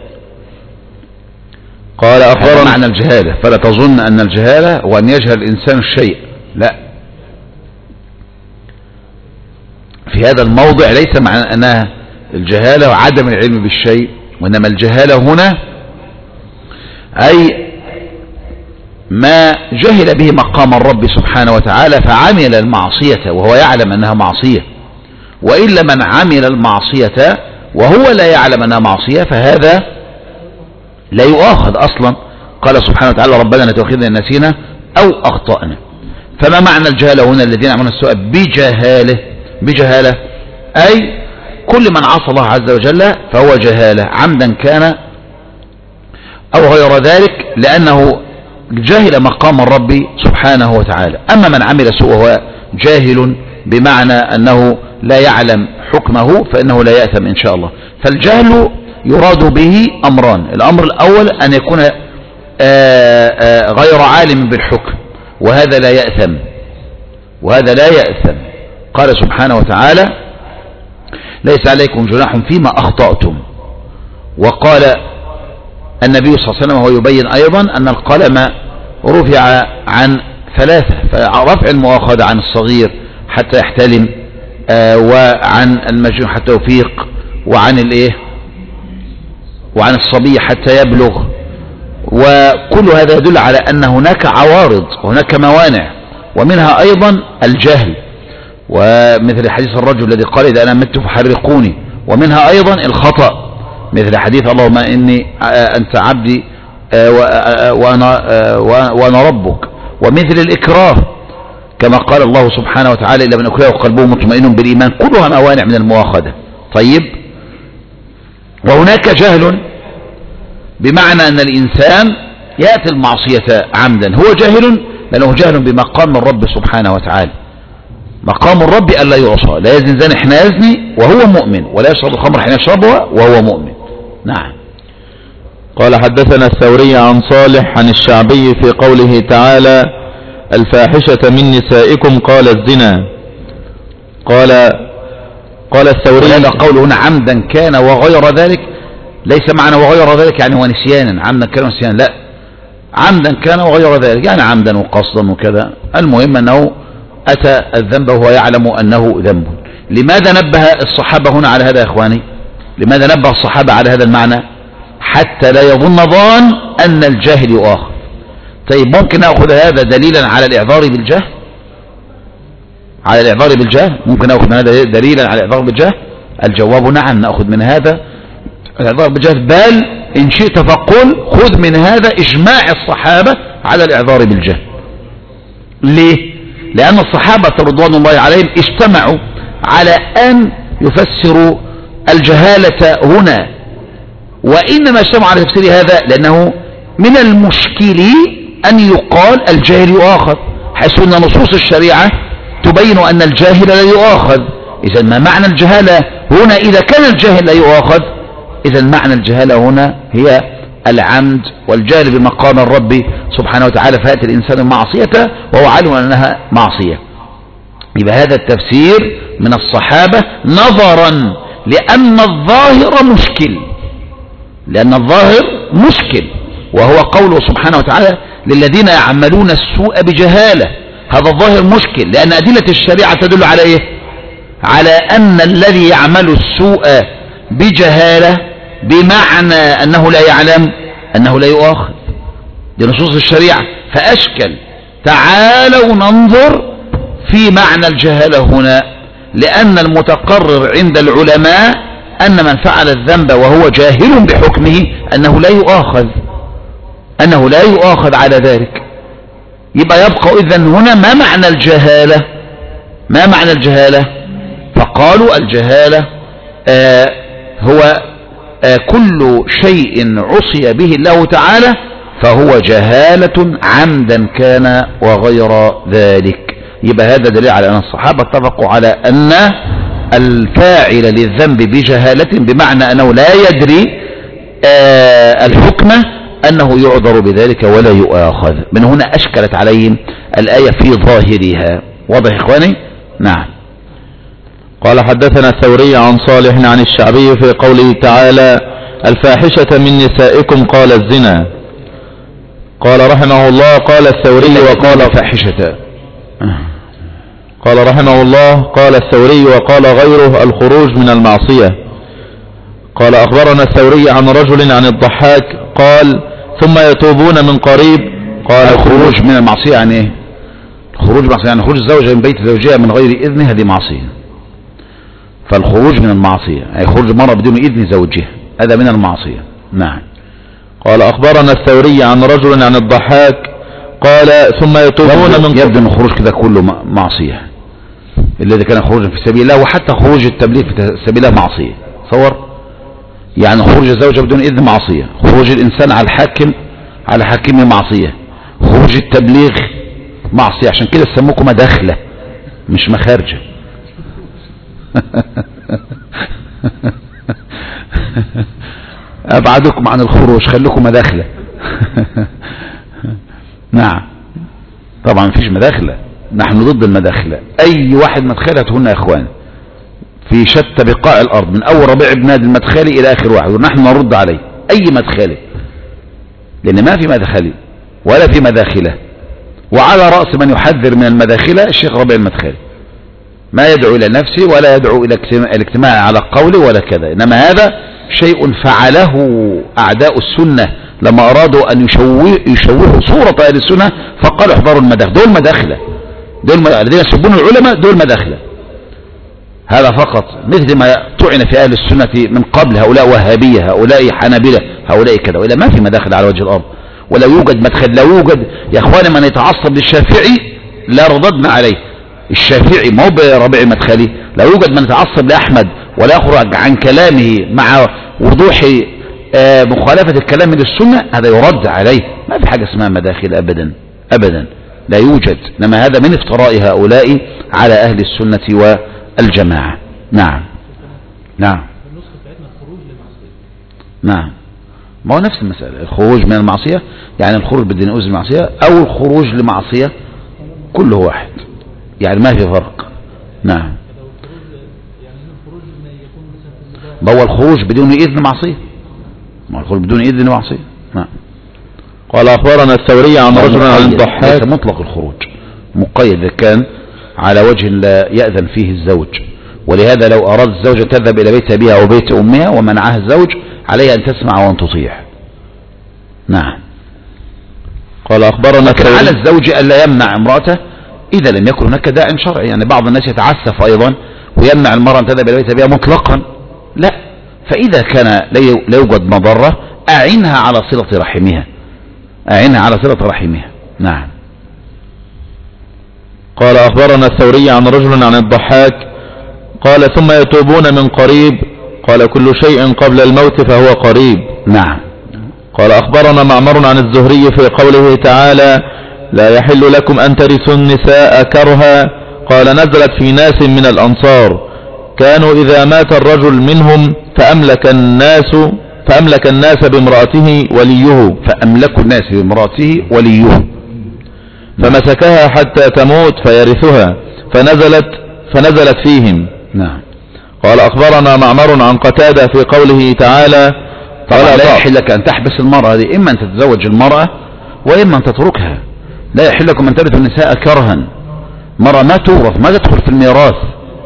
قال أخبرنا معنى الجهالة، فلا تظن أن الجهالة هو أن يجهل الإنسان الشيء، لا، في هذا الموضع ليس معنى أنها الجهالة وعدم العلم بالشيء، وإنما الجهالة هنا أي ما جهل به مقام الرب سبحانه وتعالى فعمل المعصية وهو يعلم أنها معصية. وإلا من عمل المعصية وهو لا يعلم أنها معصية فهذا لا يؤاخذ أصلا. قال سبحانه وتعالى ربنا لا تؤاخذنا إن نسينا أو أخطأنا. فما معنى الجهالة هنا؟ الذين يعملون السوء بجهالة أي كل من عصى الله عز وجل فهو جهالة عمدا كان أو غير ذلك، لأنه جاهل مقام الرب سبحانه وتعالى. أما من عمل سوء وهو جاهل بمعنى أنه لا يعلم حكمه فإنه لا يأثم إن شاء الله. فالجهل يراد به أمران: الأمر الأول أن يكون غير عالم بالحكم، وهذا لا يأثم. قال سبحانه وتعالى ليس عليكم جناح فيما أخطأتم. وقال النبي صلى الله عليه وسلم وهو يبين أيضا أن القلم رفع عن 3، فرفع المؤاخذة عن الصغير حتى يحتلم، وعن المجنون حتى يفيق، وعن الصبي حتى يبلغ. وكل هذا يدل على أن هناك عوارض وهناك موانع، ومنها أيضا الجهل، ومثل حديث الرجل الذي قال إذا أنا مت فحرقوني. ومنها أيضا الخطأ مثل حديث اللهم إني أنت عبدي وأنا ربك. ومثل الإكراه كما قال الله سبحانه وتعالى إلا من أكره وقلبه مطمئن بالإيمان. كلها موانع من المؤاخذة. طيب، وهناك جهل بمعنى أن الإنسان يأتي المعصية عمدا، هو جاهل لأنه جهل بمقام الرب سبحانه وتعالى. مقام الرب ألا يعصى، لا يزني زاني حين يزني وهو مؤمن، ولا يشرب الخمر حين يشربها وهو مؤمن. نعم. قال حدثنا الثوري عن صالح عن الشعبي في قوله تعالى الفاحشة من نسائكم قال الزنا. قال الثوري هذا قول هنا عمدا كان وغير ذلك، ليس معنى وغير ذلك يعني ونسيانا، عمدا كان ونسيانا، لا، عمدا كان وغير ذلك يعني عمدا وقصدا وكذا. المهم أنه أتى الذنب وهو يعلم أنه ذنب. لماذا نبه الصحابة هنا على هذا يا إخواني؟ لماذا نبه الصحابة على هذا المعنى؟ حتى لا يظن ظان أن الجاهل يؤاخذ. طيب، ممكن نأخذ هذا دليلا على الإعذار بالجهل؟ ممكن نأخذ من هذا دليلا على الإعذار بالجهل؟ الجواب نعم، نأخذ من هذا الإعذار بالجهل، بل إن شئت فقل خذ من هذا إجماع الصحابة على الإعذار بالجهل. ليه؟ لأن الصحابة رضوان الله عليهم اجتمعوا على أن يفسروا الجهالة هنا، وإنما اجتمعوا على تفسير هذا لأنه من المشكل أن يقال الجاهل يؤاخذ، حيث أن نصوص الشريعة تبين أن الجاهل لا يؤاخذ. إذا ما معنى الجهالة هنا إذا كان الجاهل لا يؤاخذ؟ إذا معنى الجهالة هنا هي العمد والجهل بمقام الرب سبحانه وتعالى، فيأتي الإنسان المعصية وهو عالم أنها معصية. يبقى هذا التفسير من الصحابة نظرا لأن الظاهر مشكل، وهو قوله سبحانه وتعالى للذين يعملون السوء بجهالة. هذا الظاهر مشكل، لأن أدلة الشريعة تدل على إيه؟ على أن الذي يعمل السوء بجهالة بمعنى أنه لا يعلم أنه لا يؤاخذ، دي نصوص الشريعة. فأشكل. تعالوا ننظر في معنى الجهالة هنا، لأن المتقرر عند العلماء أن من فعل الذنب وهو جاهل بحكمه أنه لا يؤاخذ على ذلك. يبقى يبقى إذن هنا ما معنى الجهالة؟ فقالوا الجهالة هو كل شيء عصي به الله تعالى فهو جهالة عمدا كان وغير ذلك. يبقى هذا دليل على أن الصحابة اتفقوا على أن الفاعل للذنب بجهالة بمعنى أنه لا يدري الحكم أنه يعذر بذلك ولا يؤاخذ. من هنا أشكلت عليهم الآية في ظاهرها. واضح إخواني؟ نعم. قال حدثنا الثوري عن صالح عن الشعبي في قوله تعالى الفاحشة من نسائكم قال الزنا. قال رحمه الله قال الثوري وقال فاحشة. قال رحمه الله قال الثوري وقال غيره الخروج من المعصية. قال أخبرنا الثوري عن رجل عن الضحاك قال ثم يتوبون من قريب. قال الخروج من المعصية يعني ايه؟ الخروج معصية يعني خروج الزوجة من بيت زوجها من غير إذن، هذه معصية. فالخروج من المعصية يعني خروج مرة بدون إذن زوجها، هذا من المعصية. نعم. قال أخبرنا الثوري عن رجل عن الضحاك قال ثم يتوبون من قريب. يبدو أن الخروج كذا كله معصية، الذي كان خروجا في سبيل الله، وحتى خروج التبليغ في سبيل الله معصية. صور يعني خروج الزوجة بدون إذن معصية، خروج الإنسان على حاكمه معصية، خروج التبليغ معصية. عشان كده سموكم مداخلة مش مخارجة. أبعدكم عن الخروج، خلوكم مداخلة. نعم. طبعا مفيش مداخلة، نحن ضد المداخلة. أي واحد مدخلة هنا يا إخوان في شتى بقاع الأرض، من أول ربيع بن هادي المدخلي إلى آخر واحد، ونحن نرد عليه أي مدخلي، لأن ما في مدخلي ولا في مداخلة. وعلى رأس من يحذر من المداخلة الشيخ ربيع المدخلي، ما يدعو إلى نفسه ولا يدعو إلى الاجتماع على قوله ولا كذا، إنما هذا شيء فعله أعداء السنة لما أرادوا أن يشوهوا صورة أهل السنة، فقالوا احضروا المداخل. دول مداخلة، الذين يسبون العلماء دول مداخلة. هذا فقط، مثل ما طعن في أهل السنة من قبل، هؤلاء وهابية، هؤلاء حنابلة، هؤلاء كذا، وإلا ما في مداخل على وجه الأرض. ولو يوجد مدخل، لو يوجد يا اخواني من يتعصب للشافعي لا رددنا عليه. الشافعي ما هو بربيع المدخلي. لو يوجد من يتعصب لأحمد ولا يخرج عن كلامه مع وضوح مخالفة الكلام للسنة، هذا يرد عليه. ما في حاجة اسمها مداخل أبدا أبدا، لا يوجد. إنما هذا من افتراء هؤلاء على أهل السنة والجماعة. نعم. نعم. نعم. ما هو نفس المسألة، الخروج من المعصية يعني الخروج بدون إذن المعصية، أو الخروج لمعصية، كله واحد يعني ما في فرق. نعم. ما هو الخروج بدون إذن معصية، ما هو الخروج بدون إذن معصية. نعم. قال أخبرنا الثوري عن رجل عن الضحاك. ليس مطلق الخروج، مقيد إذا كان على وجه لا يأذن فيه الزوج. ولهذا لو أراد الزوجة تذهب إلى بيت أبيها أو بيت أمها ومنعها الزوج، عليها أن تسمع وأن تطيع. نعم. قال أخبرنا لكن على الزوج ألا يمنع امرأته إذا لم يكن هناك داع شرعي. يعني بعض الناس يتعسف أيضا ويمنع المرأة أن تذهب إلى بيت أبيها مطلقا، لا. فإذا كان لا يوجد مضرة أعنها على صلة رحمها، أعنها على صلة رحمها. نعم. قال أخبرنا الثوري عن رجل عن الضحاك قال ثم يتوبون من قريب. قال كل شيء قبل الموت فهو قريب. نعم. قال أخبرنا معمر عن الزهري في قوله تعالى لا يحل لكم أن ترثوا النساء كرها. قال نزلت في ناس من الأنصار كانوا إذا مات الرجل منهم فأملك الناس بامرأته وليه، فأملك الناس بامرأته وليه، فمسكها حتى تموت فيرثها، فنزلت فيهم. نعم. قال أخبرنا معمر عن قتادة في قوله تعالى طبعا لا يحل لك أن تحبس المرأة دي، إما أن تتزوج المرأة وإما أن تتركها. لا يحل لكم أن ترثوا النساء كرها. مرأة ما تورث، ما تدخل في الميراث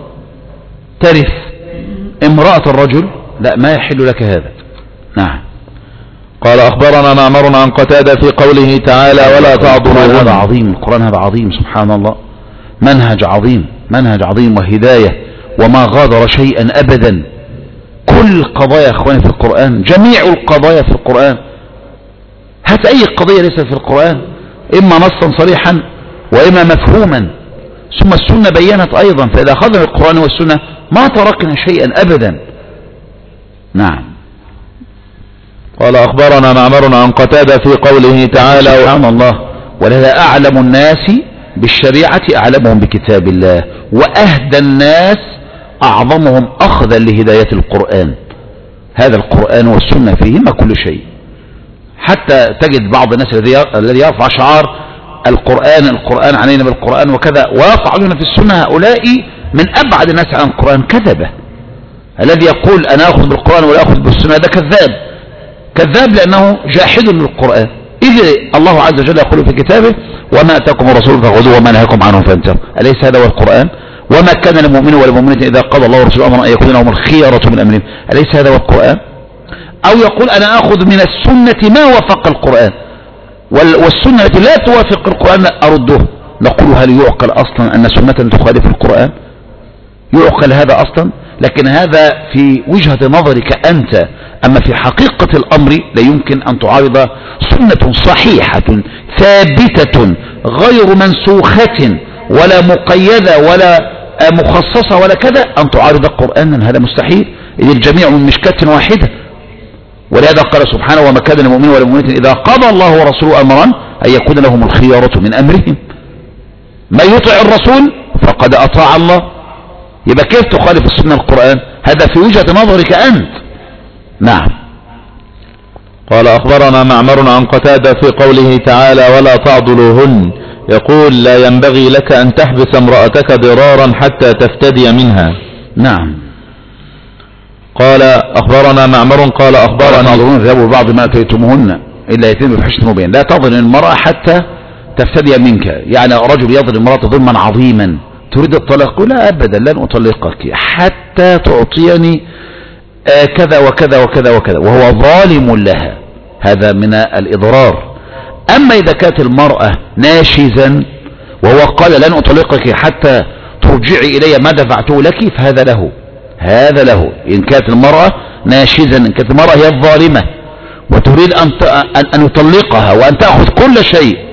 ترث امرأة الرجل، لا ما يحل لك هذا. نعم. قال أخبرنا معمر عن قتادة في قوله تعالى ولا تعضلوهن. هذا عظيم، القرآن هذا عظيم سبحان الله، منهج عظيم، منهج عظيم وهداية، وما غادر شيئا أبدا. كل القضايا يا أخواني في القرآن، جميع القضايا في القرآن. هات أي قضية ليس في القرآن، إما نصا صريحا وإما مفهوما، ثم السنة بينت أيضا. فإذا أخذنا القرآن والسنة ما تركنا شيئا أبدا. نعم. قال أخبرنا معمر عن قتادة في قوله تعالى سبحان الله، ولذا أعلم الناس بالشريعة أعلمهم بكتاب الله، وأهدى الناس أعظمهم أخذا لهداية القرآن. هذا القرآن والسنة فيهما كل شيء. حتى تجد بعض الناس الذي يرفع شعار القرآن علينا بالقرآن وكذا، ويقعدون في السنة، هؤلاء من أبعد الناس عن القرآن كذبة. الذي يقول أنا أخذ بالقرآن ولا أخذ بالسنة ده كذاب، كذاب لأنه جاحد للقرآن. إذ الله عز وجل يقول في كتابه وما أتاكم الرسول فخذوه وما نهاكم عنه فانتهوا. أليس هذا هو القرآن؟ وما كان للمؤمن والمؤمنة إذا قضى الله ورسوله أمرا أن يكون لهم الخيرة من أمرهم. أليس هذا هو القرآن؟ أو يقول أنا أخذ من السنة ما وافق القرآن، والسنة التي لا توافق القرآن أرده. نقول هل يعقل أصلا أن سنة تخالف القرآن؟ يعقل هذا أصلا؟ لكن هذا في وجهة نظرك أنت، أما في حقيقة الأمر لا يمكن أن تعارض سنة صحيحة ثابتة غير منسوخة ولا مقيدة ولا مخصصة ولا كذا أن تعارض قرآنا، هذا مستحيل، إذ الجميع من مشكاة واحدة. ولهذا قال سبحانه وما كان للمؤمن ولا مؤمنة إذا قضى الله ورسوله أمرا أن يكون لهم الخيارة من أمرهم. ما يطع الرسول فقد أطاع الله. يبقى كيف تخالف السنة القرآن؟ هذا في وجهة نظرك أنت. نعم. قال أخبرنا معمر عن قتادة في قوله تعالى ولا تعضلوهن، يقول لا ينبغي لك أن تحبس امرأتك ضرارا حتى تفتدي منها. نعم. قال أخبرنا معمر قال أخبرنا تعضلون ذهبوا بعض ما أتيتموهن إلا يتم بفحش مبين. لا تظلم المرأة حتى تفتدي منك. يعني رجل يظلم امرأة ظلما عظيما تريد الطلاق، لا أبدا لن أطلقك حتى تعطيني كذا وكذا وكذا وكذا، وهو ظالم لها، هذا من الإضرار. أما إذا كانت المرأة ناشزا وهو قال لن أطلقك حتى ترجعي إلي ما دفعته لك، فهذا له، هذا له. إن كانت المرأة ناشزا، إن كانت المرأة هي الظالمة وتريد أن يطلقها وأن تأخذ كل شيء،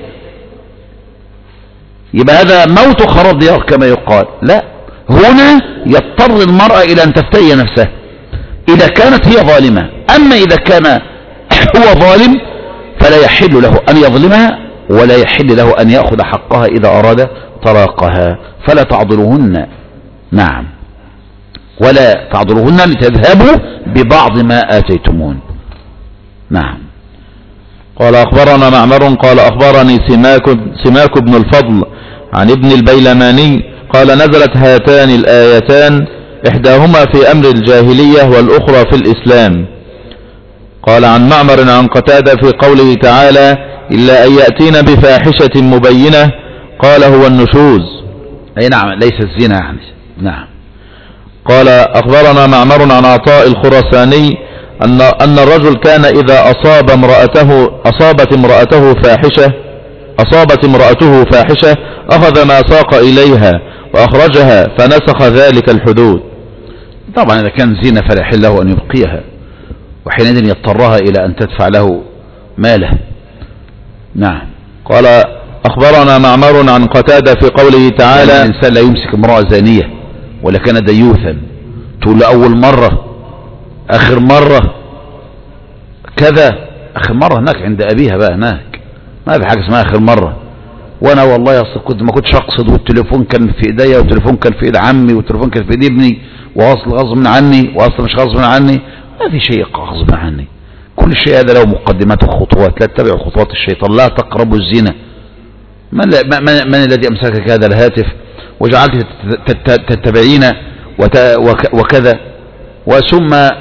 يبقى هذا موت خراب ديار كما يقال. لا، هنا يضطر المرأة إلى أن تفتدي نفسها إذا كانت هي ظالمة. أما إذا كان هو ظالم فلا يحل له أن يظلمها ولا يحل له أن يأخذ حقها إذا أراد طلاقها. فلا تعضلوهن. نعم. ولا تعضلوهن لتذهبوا ببعض ما آتيتمون. نعم. قال أخبرنا معمر قال أخبرني سماك بن الفضل عن ابن البيلماني قال نزلت هاتان الآيتان إحداهما في أمر الجاهلية والأخرى في الإسلام. قال عن معمر عن قتادة في قوله تعالى إلا أن يأتين بفاحشة مبينة قال هو النشوز. أي نعم، ليس الزنا يعني. نعم. قال أخبرنا معمر عن عطاء الخرساني أن الرجل كان إذا أصابت امرأته فاحشة أخذ ما ساق إليها وأخرجها فنسخ ذلك الحدود. طبعا إذا كان زنا فلا يحل له أن يبقيها، وحينئذ يضطرها إلى أن تدفع له ماله. نعم. قال أخبرنا معمر عن قتادة في قوله تعالى يعني الإنسان لا يمسك امرأة زانية ولا كان ديوثا تقول له أول مرة آخر مرة كذا، آخر مرة هناك عند أبيها بقى، هناك ما في حاجة اسمها آخر مرة. وأنا والله أصلا ما كنتش أقصد، والتليفون كان في إيديا، والتليفون كان في إيد عمي، والتليفون كان في إيد ابني، وأصل غصب عني، وأصل مش غصب عني. ما في شيء غصب عني، كل شيء هذا له مقدمات وخطوات. لا تتبعوا خطوات الشيطان، لا تقربوا الزنا. من الذي أمسكك هذا الهاتف وجعلت تتبعين وكذا، وثم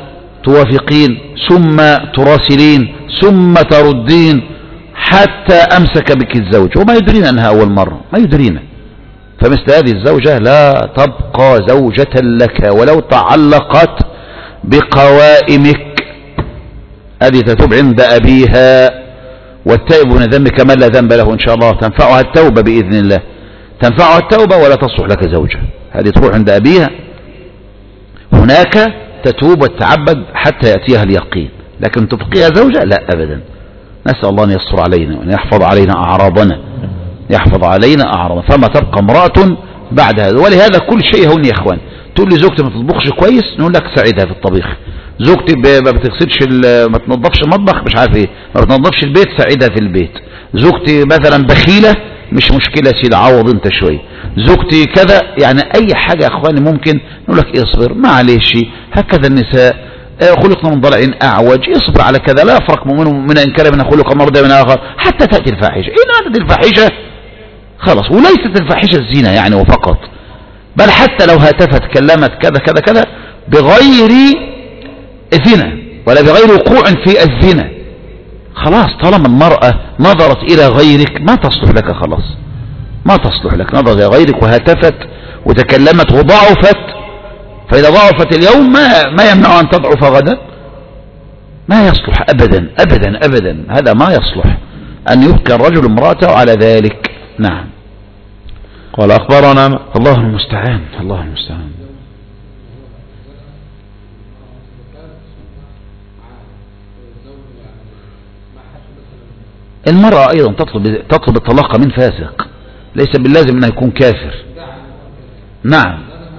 توافقين ثم تراسلين ثم تردين حتى أمسك بك الزوج وما يدرين أنها أول مرة، ما يدرين. فمثل هذه الزوجة لا تبقى زوجة لك ولو تعلقت بقوائمك. هذه تتوب عند أبيها، والتائب من ذنب كمن لا ذنب له إن شاء الله تنفعها التوبة بإذن الله، تنفعها التوبة ولا تصلح لك زوجة. هذه تروح عند أبيها، هناك تتوب وتتعبد حتى يأتيها اليقين، لكن تبقيها زوجة لا أبدا. نسأل الله أن يستر علينا وأن يحفظ علينا أعراضنا، يحفظ علينا أعراضنا. فما تبقى امرأة بعد هذا. ولهذا كل شيء هون يا إخوان، تقول لي زوجتي ما تطبخش كويس، نقول لك ساعدها في الطبيخ. زوجتي ما بتغسلش ما تنظفش المطبخ، مش عارف ايه، ما بتنظفش البيت، ساعدها في البيت. زوجتي مثلا بخيلة، مش مشكلة سيد عوض انت شوية. زوجتي كذا، يعني اي حاجة يا اخواني ممكن نقول لك اصبر معلش، هكذا النساء خلقنا من ضلع اعوج، اصبر على كذا، لا يفرق مؤمن ان كان من خلق مرضى من اخر حتى تأتي الفاحشة. ان اتت الفاحشة خلاص، وليست الفاحشة الزنا يعني وفقط، بل حتى لو هاتفت كلمت كذا كذا كذا بغير زنا ولا بغير وقوع في الزنا، خلاص طالما المرأة نظرت إلى غيرك ما تصلح لك، خلاص ما تصلح لك. نظرت إلى غيرك وهاتفت وتكلمت وضعفت، فإذا ضعفت اليوم ما يمنع أن تضعف غدا. ما يصلح أبدا أبدا أبدا، هذا ما يصلح أن يبقى الرجل امرأته على ذلك. نعم. قال أخبرنا الله المستعان، الله المستعان. المرأة أيضا تطلب الطلاق من فاسق، ليس باللازم أنه يكون كافر. نعم.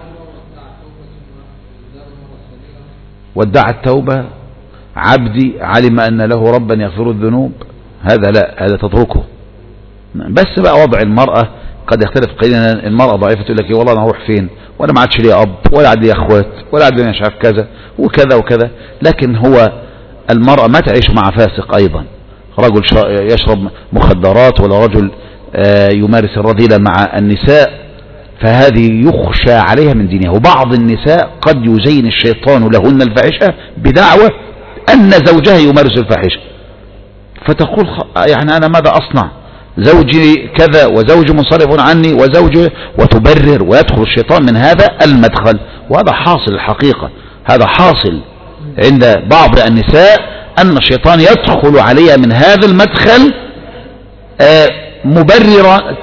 وادعى التوبة عبدي علم أن له ربا يغفر الذنوب، هذا لا، هذا تتركه. بس بقى وضع المرأة قد يختلف قليلا. المرأة ضعيفة تقول لك والله أنا أروح فين وأنا ما عادش لي أب ولا عاد لي أخوات ولا عاد لي مش عارف كذا وكذا وكذا. لكن هو المرأة ما تعيش مع فاسق أيضا، رجل يشرب مخدرات ولا رجل يمارس الرذيلة مع النساء، فهذه يخشى عليها من دينها. وبعض النساء قد يزين الشيطان لهن الفاحشة بدعوة أن زوجها يمارس الفاحشة، فتقول يعني أنا ماذا أصنع، زوجي كذا وزوجي منصرف عني وزوجي، وتبرر، ويدخل الشيطان من هذا المدخل. وهذا حاصل الحقيقة، هذا حاصل عند بعض النساء أن الشيطان يدخل عليها من هذا المدخل مبررة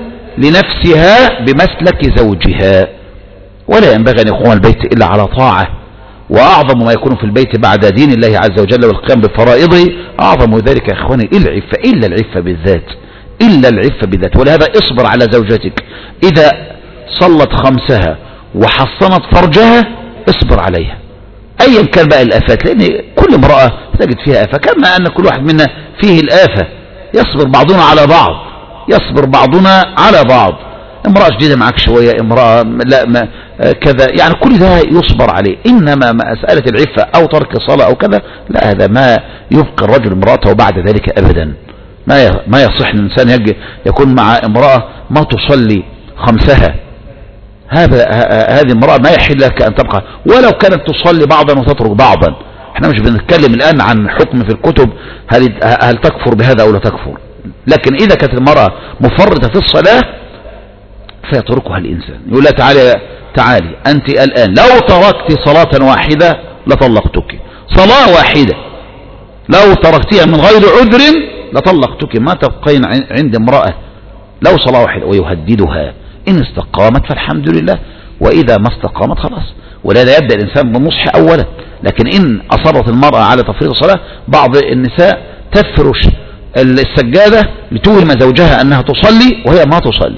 لنفسها بمسلك زوجها. ولا ينبغي أن يقوم البيت إلا على طاعة، وأعظم ما يكون في البيت بعد دين الله عز وجل والقيام بفرائضه أعظم ذلك يا إخواني العفة، إلا العفة بالذات، إلا العفة بالذات. ولهذا اصبر على زوجتك إذا صلت خمسها وحصنت فرجها، اصبر عليها أيا كان بقى الآفات، لأن كل امرأة تجد فيها آفة، كما أن كل واحد منا فيه الآفة. يصبر بعضنا على بعض، يصبر بعضنا على بعض. امرأة جديدة معك شوية، امرأة لا ما كذا، يعني كل ده يصبر عليه. إنما مسألة العفة أو ترك الصلاة أو كذا لا، هذا ما يبقى الرجل امرأته بعد ذلك أبدا. ما يصح الإنسان يكون مع امرأة ما تصلي خمسها، هذه امرأة ما يحل لك أن تبقى ولو كانت تصلي بعضا وتترك بعضا. احنا مش بنتكلم الآن عن حكم في الكتب هل تكفر بهذا أو لا تكفر، لكن إذا كانت المرأة مفرطة في الصلاة فيتركها الإنسان. يقول لها تعالي أنت الآن لو تركت صلاة واحدة لطلقتك، صلاة واحدة لو تركتها من غير عذر لطلقتك، ما تبقين عند امرأة لو صلاة واحدة. ويهددها إن استقامت فالحمد لله، وإذا ما استقامت خلاص. ولهذا يبدأ الإنسان بالنصح أولا، لكن إن أصرت المرأة على تفريط الصلاة، بعض النساء تفرش السجادة لتوهم زوجها أنها تصلي وهي ما تصلي.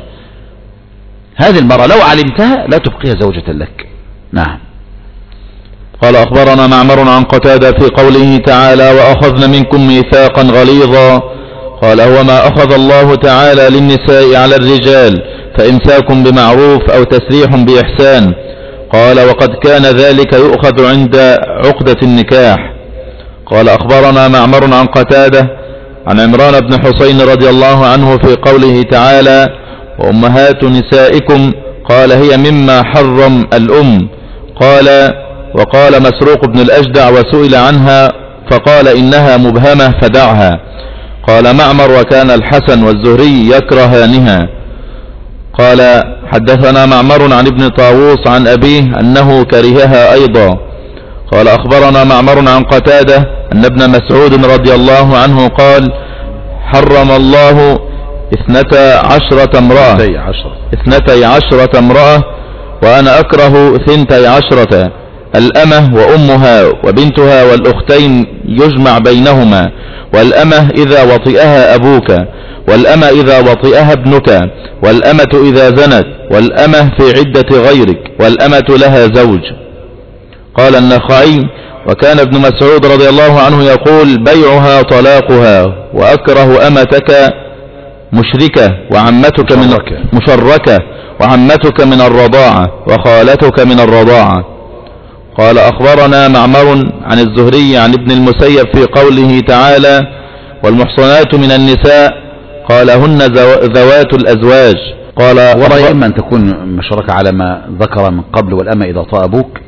هذه المرأة لو علمتها لا تبقيها زوجة لك. نعم. قال أخبرنا معمر عن قتادة في قوله تعالى وأخذن منكم ميثاقا غليظا، قال هو ما أخذ الله تعالى للنساء على الرجال، فإمساك بمعروف أو تسريح بإحسان. قال وقد كان ذلك يؤخذ عند عقدة النكاح. قال أخبرنا معمر عن قتادة عن عمران بن حسين رضي الله عنه في قوله تعالى وأمهات نسائكم، قال هي مما حرم الأم. قال وقال مسروق بن الأجدع وسئل عنها فقال إنها مبهمة فدعها. قال معمر وكان الحسن والزهري يكرهانها. قال حدثنا معمر عن ابن طاووس عن أبيه أنه كرهها أيضا. قال أخبرنا معمر عن قتادة أن ابن مسعود رضي الله عنه قال حرم الله 12 امرأة وأنا أكره 12 الأمة وأمها وبنتها والأختين يجمع بينهما والأمة إذا وطئها أبوك والأمة إذا وطئها ابنك والأمة إذا زنت والأمة في عدة غيرك والأمة لها زوج. قال النخعي وكان ابن مسعود رضي الله عنه يقول بيعها طلاقها وأكره أمتك مشركة وعمتك من مشركة وعمتك من الرضاعة وخالتك من الرضاعة. قال أخبرنا معمر عن الزهري عن ابن المسيب في قوله تعالى والمحصنات من النساء قال هن ذوات الأزواج. قال ورأي إما أن تكون مشركة على ما ذكر من قبل والأمة إذا طأ أبوك،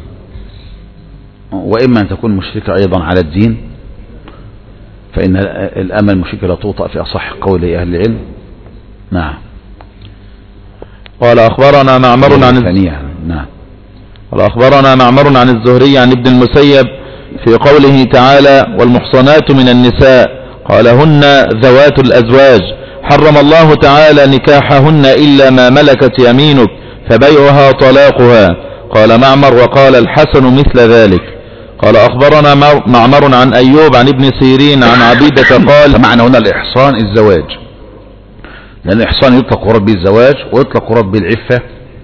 وإما أن تكون مشركة أيضا على الدين، فإن الأمة المشركة لا توطأ في أصح قول أهل العلم. نعم. قال أخبرنا معمر قال أخبرنا معمر عن الزهري عن ابن المسيب في قوله تعالى والمحصنات من النساء قال هن ذوات الأزواج حرم الله تعالى نكاحهن إلا ما ملكت يمينك فبيعها طلاقها. قال معمر وقال الحسن مثل ذلك. قال أخبرنا معمر عن أيوب عن ابن سيرين عن عبيدة قال فمعنى هنا الإحصان الزواج، لأن الإحصان يطلق رب الزواج ويطلق رب العفة.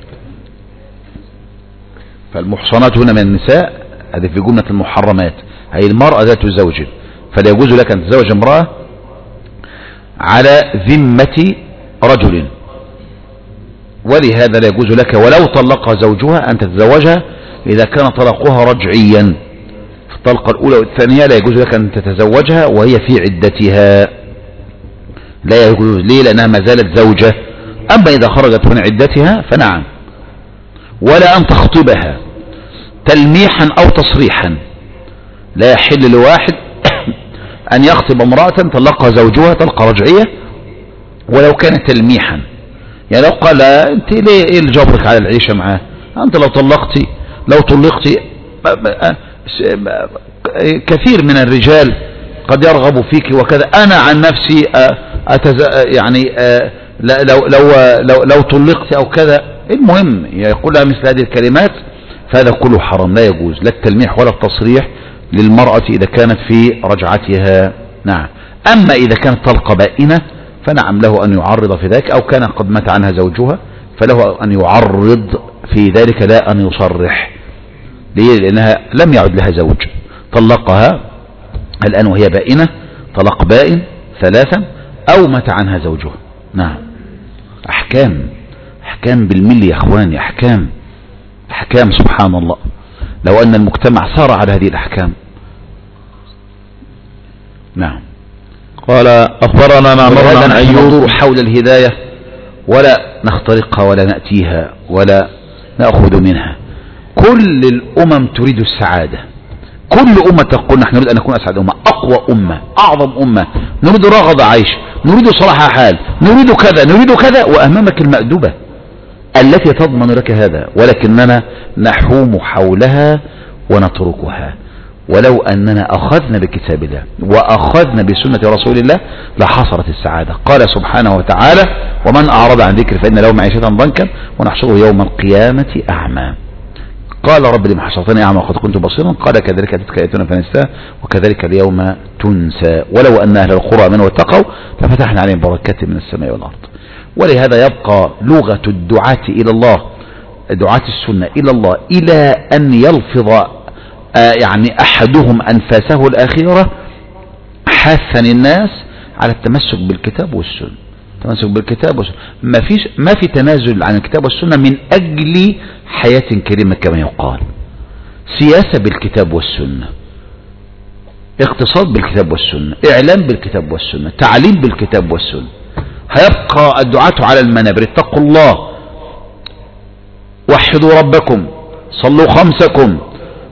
فالمحصنات هنا من النساء هذه في جملة المحرمات، هي المرأة ذات زوج، فلا يجوز لك أن تتزوج امرأة على ذمة رجل، ولهذا لا يجوز لك ولو طلقها زوجها أن تتزوجها إذا كان طلاقها رجعيا. في الطلقة الأولى والثانية لا يجوز لك أن تتزوجها وهي في عدتها، لا يجوز. ليه؟ لأنها ما زالت زوجة. أما إذا خرجت من عدتها فنعم. ولا أن تخطبها تلميحا أو تصريحا، لا يحل لواحد أن يخطب امرأة طلقها زوجها طلقة رجعية ولو كانت تلميحا. يعني لو قال أنت ليه إيه اللي جبرك على العيشة معاه؟ أنت لو طلقتي كثير من الرجال قد يرغب فيك وكذا، أنا عن نفسي لو طلقت أو كذا، المهم يقولها مثل هذه الكلمات، فهذا كله حرام، لا يجوز لا التلميح ولا التصريح للمرأة إذا كانت في رجعتها. نعم. أما إذا كانت طلقة بائنة فنعم له أن يعرض في ذلك، أو كان قد مات عنها زوجها فله أن يعرض في ذلك لا أن يصرح. ليه؟ لأنها لم يعد لها زوج، طلقها الآن وهي بائنة طلاق بائن 3 أو مات عنها زوجها. نعم. أحكام بالملي يا أخواني، أحكام سبحان الله. لو أن المجتمع سار على هذه الأحكام. نعم. قال أخبرنا معمر عن أيوب ندور حول الهداية ولا نخترقها ولا نأتيها ولا نأخذ منها. كل الأمم تريد السعادة، كل أمة تقول نحن نريد أن نكون أسعد أمة، أقوى أمة، أعظم أمة، نريد رغد عيش، نريد صلاح حال، نريد كذا، وأمامك المأدبة التي تضمن لك هذا، ولكننا نحوم حولها ونتركها. ولو أننا أخذنا بكتاب الله وأخذنا بسنة رسول الله لحصلت السعادة. قال سبحانه وتعالى ومن أعرض عن ذكر فإن له معيشة ضنكا ونحشره يوم القيامة أعمى. قال رب لما حشرتني أعمى وقد كنت بصيرا قال كذلك أتتك آياتنا فنسيتها وكذلك اليوم تنسى ولو أن أهل القرى آمنوا واتقوا لفتحنا عليهم بركات من السماء والأرض. ولهذا يبقى لغة الدعاة إلى الله، دعاة السنة إلى الله، إلى أن يلفظ يعني أحدهم أنفاسه الأخيرة حاثا الناس على التمسك بالكتاب والسنة. التمسك بالكتاب والسنة، ما في تنازل عن الكتاب والسنة من أجل حياة كريمة كما يقال. سياسة بالكتاب والسنة، اقتصاد بالكتاب والسنة، إعلام بالكتاب والسنة، تعليم بالكتاب والسنة. هيبقى الدعاة على المنابر اتقوا الله، وحدوا ربكم، صلوا خمسكم،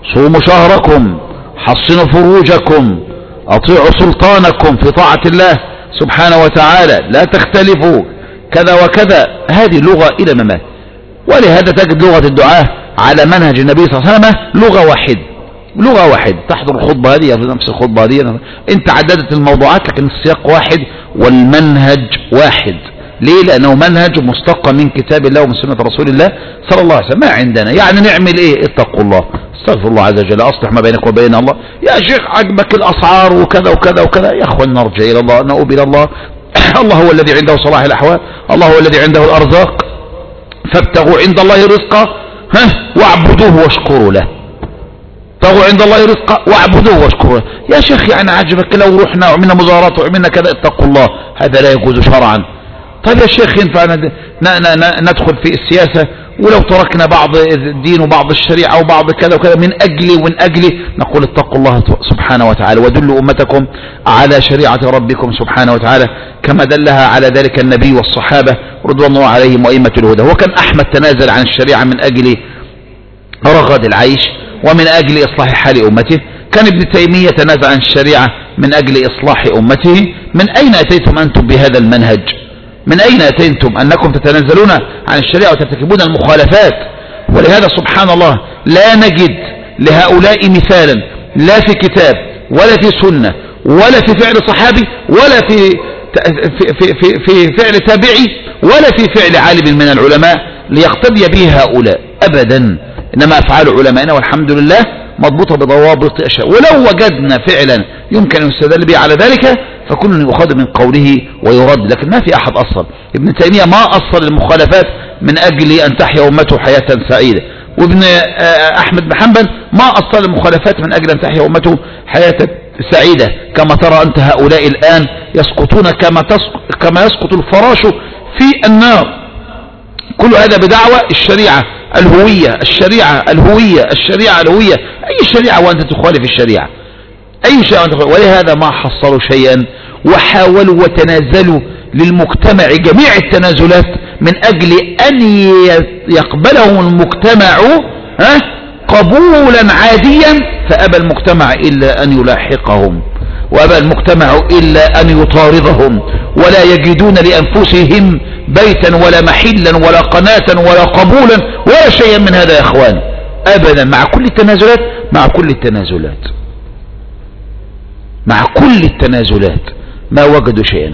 صوموا شهركم، حصنوا فروجكم، أطيعوا سلطانكم في طاعة الله سبحانه وتعالى، لا تختلفوا كذا وكذا. هذه لغة إلى ممات. ولهذا تجد لغة الدعاء على منهج النبي صلى الله عليه وسلم لغة واحد. تحضر الخطبة هذه في نفس الخطبة هذه، انت عددت الموضوعات لكن السياق واحد والمنهج واحد. ليه؟ لأنه منهج مستقى من كتاب الله ومن سنة رسول الله صلى الله عليه وسلم. ما عندنا يعني نعمل ايه؟ اتقوا الله، استغفر الله عز وجل، اصلح ما بينك وبين الله. يا شيخ عجبك الاسعار وكذا وكذا وكذا، يا اخوان نرجع الى الله، نؤوب الى الله. الله هو الذي عنده صلاح الاحوال، الله هو الذي عنده الارزاق، فابتغوا عند الله رزقا واعبدوه واشكروا له. ابتغوا عند الله رزقا واعبدوه واشكروا له. يا شيخ يعني عجبك لو رحنا وعملنا مظاهرات وعملنا كذا، اتقوا الله، هذا لا يجوز شرعا. طيب يا شيخ ينفع ندخل في السياسة ولو تركنا بعض الدين وبعض الشريعة وبعض كذا وكذا من أجلي ومن أجلي؟ نقول اتقوا الله سبحانه وتعالى ودلوا أمتكم على شريعة ربكم سبحانه وتعالى كما دلها على ذلك النبي والصحابة رضوان الله عليهم وأئمة الهدى. وكان أحمد تنازل عن الشريعة من أجل رغد العيش ومن أجل إصلاح حال أمته. كان ابن تيمية تنازل عن الشريعة من أجل إصلاح أمته. من أين أتيتم أنتم بهذا المنهج؟ من أين أتيتم أنكم تتنازلون عن الشريعة وترتكبون المخالفات؟ ولهذا سبحان الله لا نجد لهؤلاء مثالا لا في كتاب ولا في سنة ولا في فعل صحابي ولا في فعل تابعي ولا في فعل عالم من العلماء ليقتدي به هؤلاء أبدا. إنما أفعال علمائنا والحمد لله مضبوطة بضوابط أشياء، ولو وجدنا فعلا يمكن أن يستدل به على ذلك فكل يؤخذ من قوله ويرد. لكن ما في أحد أصل. ابن تيمية ما أصل المخالفات من أجل أن تحيا أمته حياة سعيدة، وابن أحمد بن حنبل ما أصل المخالفات من أجل أن تحيا أمته حياة سعيدة. كما ترى أنت هؤلاء الآن يسقطون كما يسقط الفراش في النار. كل هذا بدعوى الشريعة الهوية، الشريعة الهوية، الشريعة الهوية. أي شريعة وأنت تخالف الشريعة؟ أي شيء وأنت تخالف؟ ولهذا ما حصلوا شيئا وحاولوا وتنازلوا للمجتمع جميع التنازلات من أجل أن يقبلهم المجتمع قبولا عاديا، فأبى المجتمع إلا أن يلاحقهم، وأبى المجتمع إلا أن يطاردهم، ولا يجدون لأنفسهم بيتا ولا محلا ولا قناة ولا قبولا ولا شيئا من هذا يا أخوان أبدا. مع كل التنازلات، مع كل التنازلات، مع كل التنازلات ما وجدوا شيئا.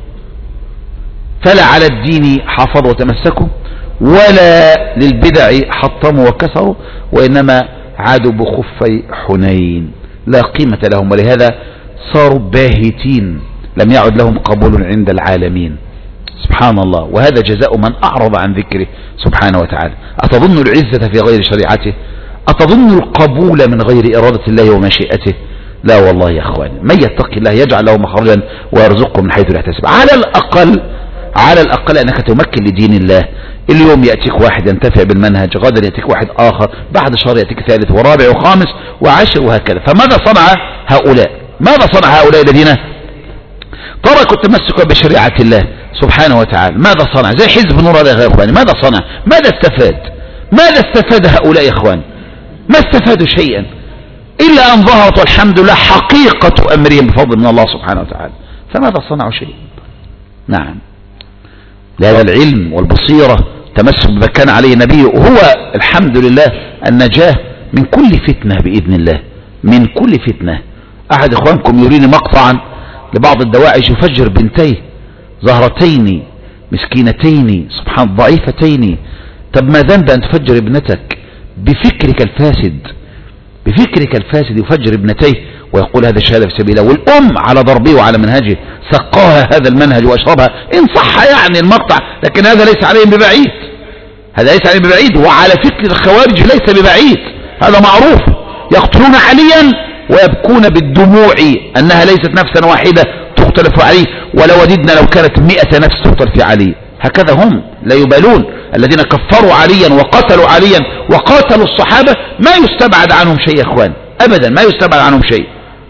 فلا على الدين حافظوا وتمسكوا ولا للبدع حطموا وكسروا، وإنما عادوا بخفي حنين لا قيمة لهم، ولهذا صاروا باهتين لم يعد لهم قبول عند العالمين. سبحان الله. وهذا جزاء من أعرض عن ذكره سبحانه وتعالى. أتظن العزة في غير شريعته؟ أتظن القبول من غير إرادة الله ومشيئته؟ لا والله يا أخواني. من يتقي الله يجعل له مخرجا ويرزقه من حيث لا يحتسب. على الأقل أنك تمكن لدين الله. اليوم يأتيك واحد ينتفع بالمنهج، غدا يأتيك واحد آخر، بعد شهر يأتيك ثالث ورابع وخامس وعشر وهكذا. فماذا صنع هؤلاء؟ ماذا صنع هؤلاء الذين تركوا التمسك بشريعة الله سبحانه وتعالى؟ ماذا صنع؟ زي حزب نور هذا يا إخواني، ماذا صنع؟ ماذا استفاد؟ ماذا استفاد هؤلاء يا إخواني؟ ما استفادوا شيئا إلا أن ظهرت والحمد لله حقيقة أمرهم بفضل من الله سبحانه وتعالى. فماذا صنعوا شيئا؟ نعم. لهذا العلم والبصيرة تمسك بما كان عليه نبيه هو الحمد لله النجاة من كل فتنة بإذن الله، من كل فتنة. أحد إخوانكم يريني مقطعا لبعض الدواعش يفجر بنتيه زهرتين مسكينتين سبحان ضعيفتين. طب ما ذنب أن تفجر ابنتك بفكرك الفاسد؟ بفكرك الفاسد يفجر ابنتيه ويقول هذا شهادة في سبيل الله، والأم على ضربه وعلى منهجه سقاها هذا المنهج وأشربها إن صح يعني المقطع، لكن هذا ليس عليهم ببعيد، هذا ليس عليهم ببعيد، وعلى فكر الخوارج ليس ببعيد، هذا معروف. يقتلون عليا ويبكون بالدموع أنها ليست نفسا واحدة تقتل في علي، ولو وددنا لو كانت 100 نفس تقتل في علي. هكذا هم لا يبالون الذين كفروا عليا وقتلوا عليا وقاتلوا الصحابة. ما يستبعد عنهم شيء يا اخوان ابدا، ما يستبعد عنهم شيء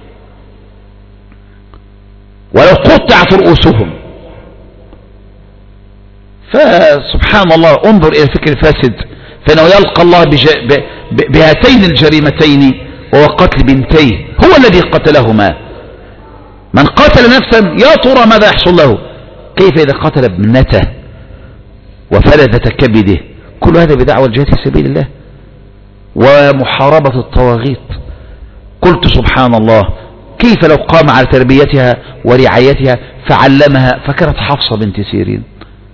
ولو قطعت رؤوسهم. فسبحان الله انظر الى الفكر الفاسد فإنه يلقى الله بهاتين الجريمتين، وهو قتل بنتيه، هو الذي قتلهما. من قتل نفسا يا ترى ماذا يحصل له؟ كيف إذا قتل ابنته وفلذة كبده؟ كل هذا بدعوى الجهاد في سبيل الله ومحاربة الطواغيت. قلت سبحان الله، كيف لو قام على تربيتها ورعايتها فعلمها؟ فكانت حفصة بنت سيرين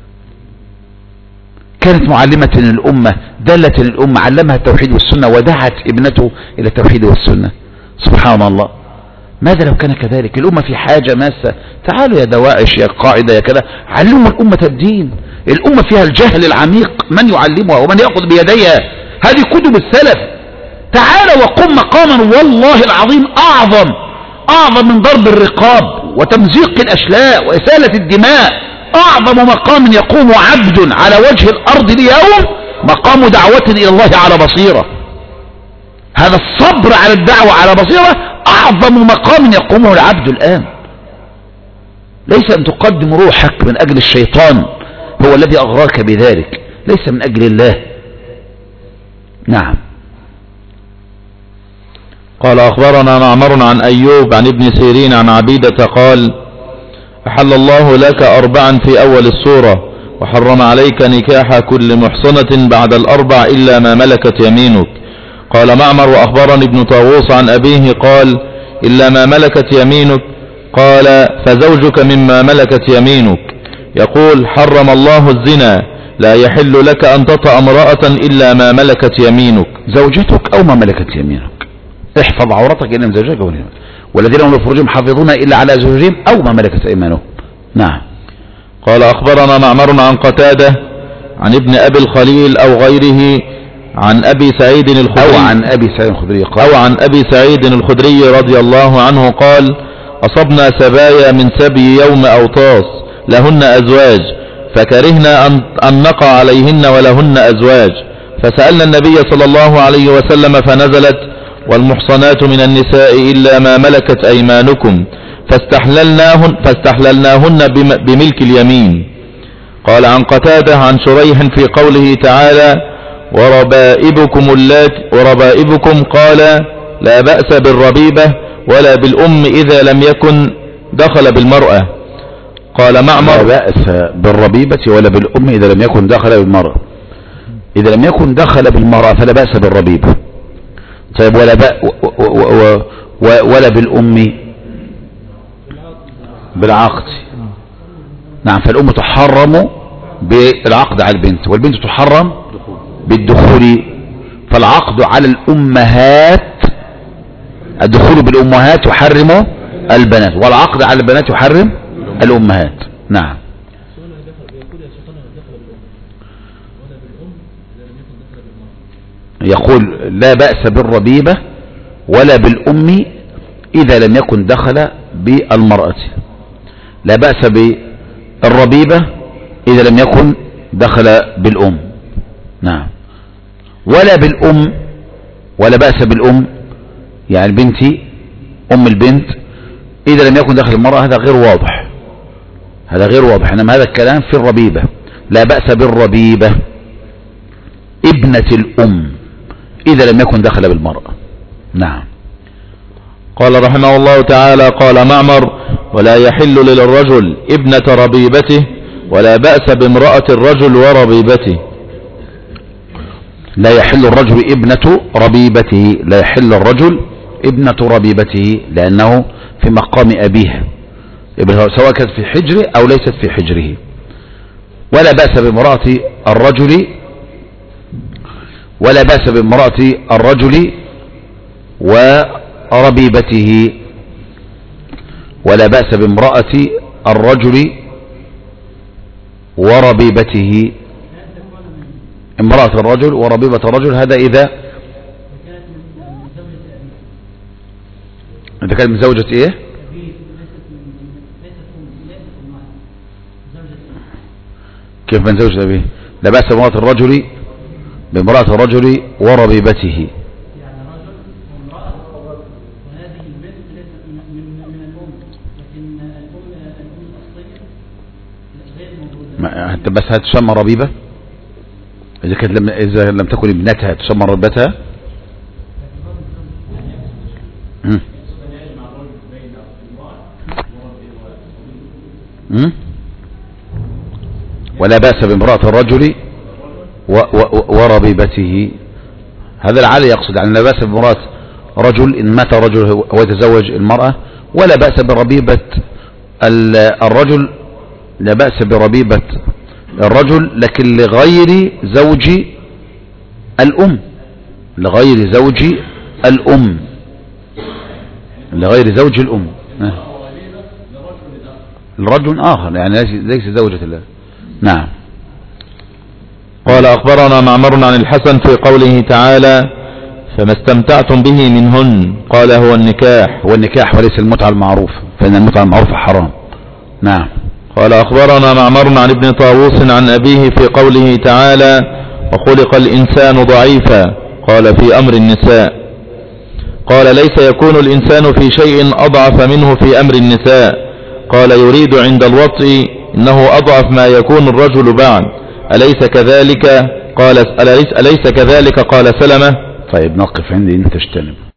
كانت معلمة للأمة، دالة للأمة، علمها التوحيد والسنة ودعت ابنته إلى التوحيد والسنة. سبحان الله. ماذا لو كان كذلك؟ الأمة في حاجة ماسة. تعالوا يا دواعش يا قاعدة يا كذا، علموا الأمة الدين. الأمة فيها الجهل العميق، من يعلمها ومن يأخذ بيديها؟ هذه كتب السلف. تعال وقم مقاما والله العظيم أعظم من ضرب الرقاب وتمزيق الأشلاء وإسالة الدماء. أعظم مقام يقوم عبد على وجه الأرض اليوم مقام دعوة إلى الله على بصيرة. هذا الصبر على الدعوة على بصيرة أعظم مقام يقومه العبد الآن. ليس أن تقدم روحك من أجل الشيطان، هو الذي أغراك بذلك، ليس من أجل الله. نعم. قال أخبرنا معمر عن أيوب عن ابن سيرين عن عبيدة قال: أحل الله لك 4 في أول السورة، وحرم عليك نكاح كل محصنة بعد 4 إلا ما ملكت يمينك. قال معمر: وأخبرني ابن طاووس عن أبيه قال: إلا ما ملكت يمينك. قال: فزوجك مما ملكت يمينك. يقول: حرم الله الزنا، لا يحل لك أن تطأ امرأة إلا ما ملكت يمينك. زوجتك أو ما ملكت يمينك، احفظ عورتك إلا من زوجك أو نعمك. والذين هم لفروجهم حافظون إلا على زوجهم أو ما ملكت أيمانهم. نعم. قال أخبرنا معمر عن قتادة عن ابن أبي الخليل أو غيره عن أبي سعيد الخدري أو عن أبي سعيد الخدري رضي الله عنه قال: أصبنا سبايا من سبي يوم أوطاس لهن أزواج، فكرهنا أن نقع عليهن ولهن أزواج، فسألنا النبي صلى الله عليه وسلم فنزلت: والمحصنات من النساء إلا ما ملكت أيمانكم، فاستحللناهن بملك اليمين. قال عن قتادة عن شريح في قوله تعالى: وربائبكم قال: لا بأس بالربيبة ولا بالأم إذا لم يكن دخل بالمرأة. قال معمر: لا بأس بالربيبة ولا بالأم إذا لم يكن دخل بالمرأة. إذا لم يكن دخل بالمرأة فلا بأس بالربيبة. طيب ولا بالأم بالعقد. نعم. فالأم تحرم بالعقد على البنت، والبنت تحرم بالدخول. فالعقد على الأمهات، الدخول بالأمهات يحرم البنات، والعقد على البنات يحرم الأمهات. نعم. يقول: لا بأس بالربيبة ولا بالأم إذا لم يكن دخل بالمرأة. لا بأس بالربيبة إذا لم يكن دخل بالأم. نعم. ولا بالأم، ولا بأس بالأم يعني البنت أم البنت إذا لم يكن دخل المرأة. هذا غير واضح، هذا غير واضح. إنما هذا الكلام في الربيبة. لا بأس بالربيبة ابنة الأم إذا لم يكن دخل بالمرأة. نعم. قال رحمه الله تعالى: قال معمر: ولا يحل للرجل ابنة ربيبته، ولا بأس بامرأة الرجل وربيبته. لا يحل الرجل ابنة ربيبته، لا يحل الرجل ابنة ربيبته لأنه في مقام أبيها، سواء كانت في حجره أو ليست في حجره. ولا بأس بامرأة الرجل، ولا بأس بامرأة الرجل وربيبته، ولا بأس بامرأة الرجل وربيبته. امرأة الرجل وربيبة الرجل هذا إذا كانت من زوجة إيه؟ كيف من زوجة أبيه؟ لا بأس بامرأة الرجل بامرأة الرجل وربيبته. بس هتسمى ربيبة؟ إذا لم تكن ابنتها تسمى ربتها. ولا بأس بامرأة الرجل وربيبته. هذا العالي يقصد عن لا بأس بامرأة رجل إن مات رجل ويتزوج المرأة، ولا بأس بربيبة الرجل، لا بأس بربيبة الرجل لكن لغير زوج الأم، لغير زوج الأم، لغير زوج الأم، الرجل آخر يعني ليس زوجة الله. نعم. قال أخبرنا معمر عن الحسن في قوله تعالى فما استمتعتم به منهن قال هو النكاح. هو النكاح وليس المتعة المعروف، فإن المتعة المعروف حرام. نعم. قال أخبرنا معمر عن ابن طاووس عن أبيه في قوله تعالى وخلق الإنسان ضعيفا قال في أمر النساء. قال ليس يكون الإنسان في شيء أضعف منه في أمر النساء. قال يريد عند الوطء إنه أضعف ما يكون الرجل بعد أليس كذلك؟ قال أليس كذلك؟ قال سلمة. طيب نقف عندي أن تجتنب.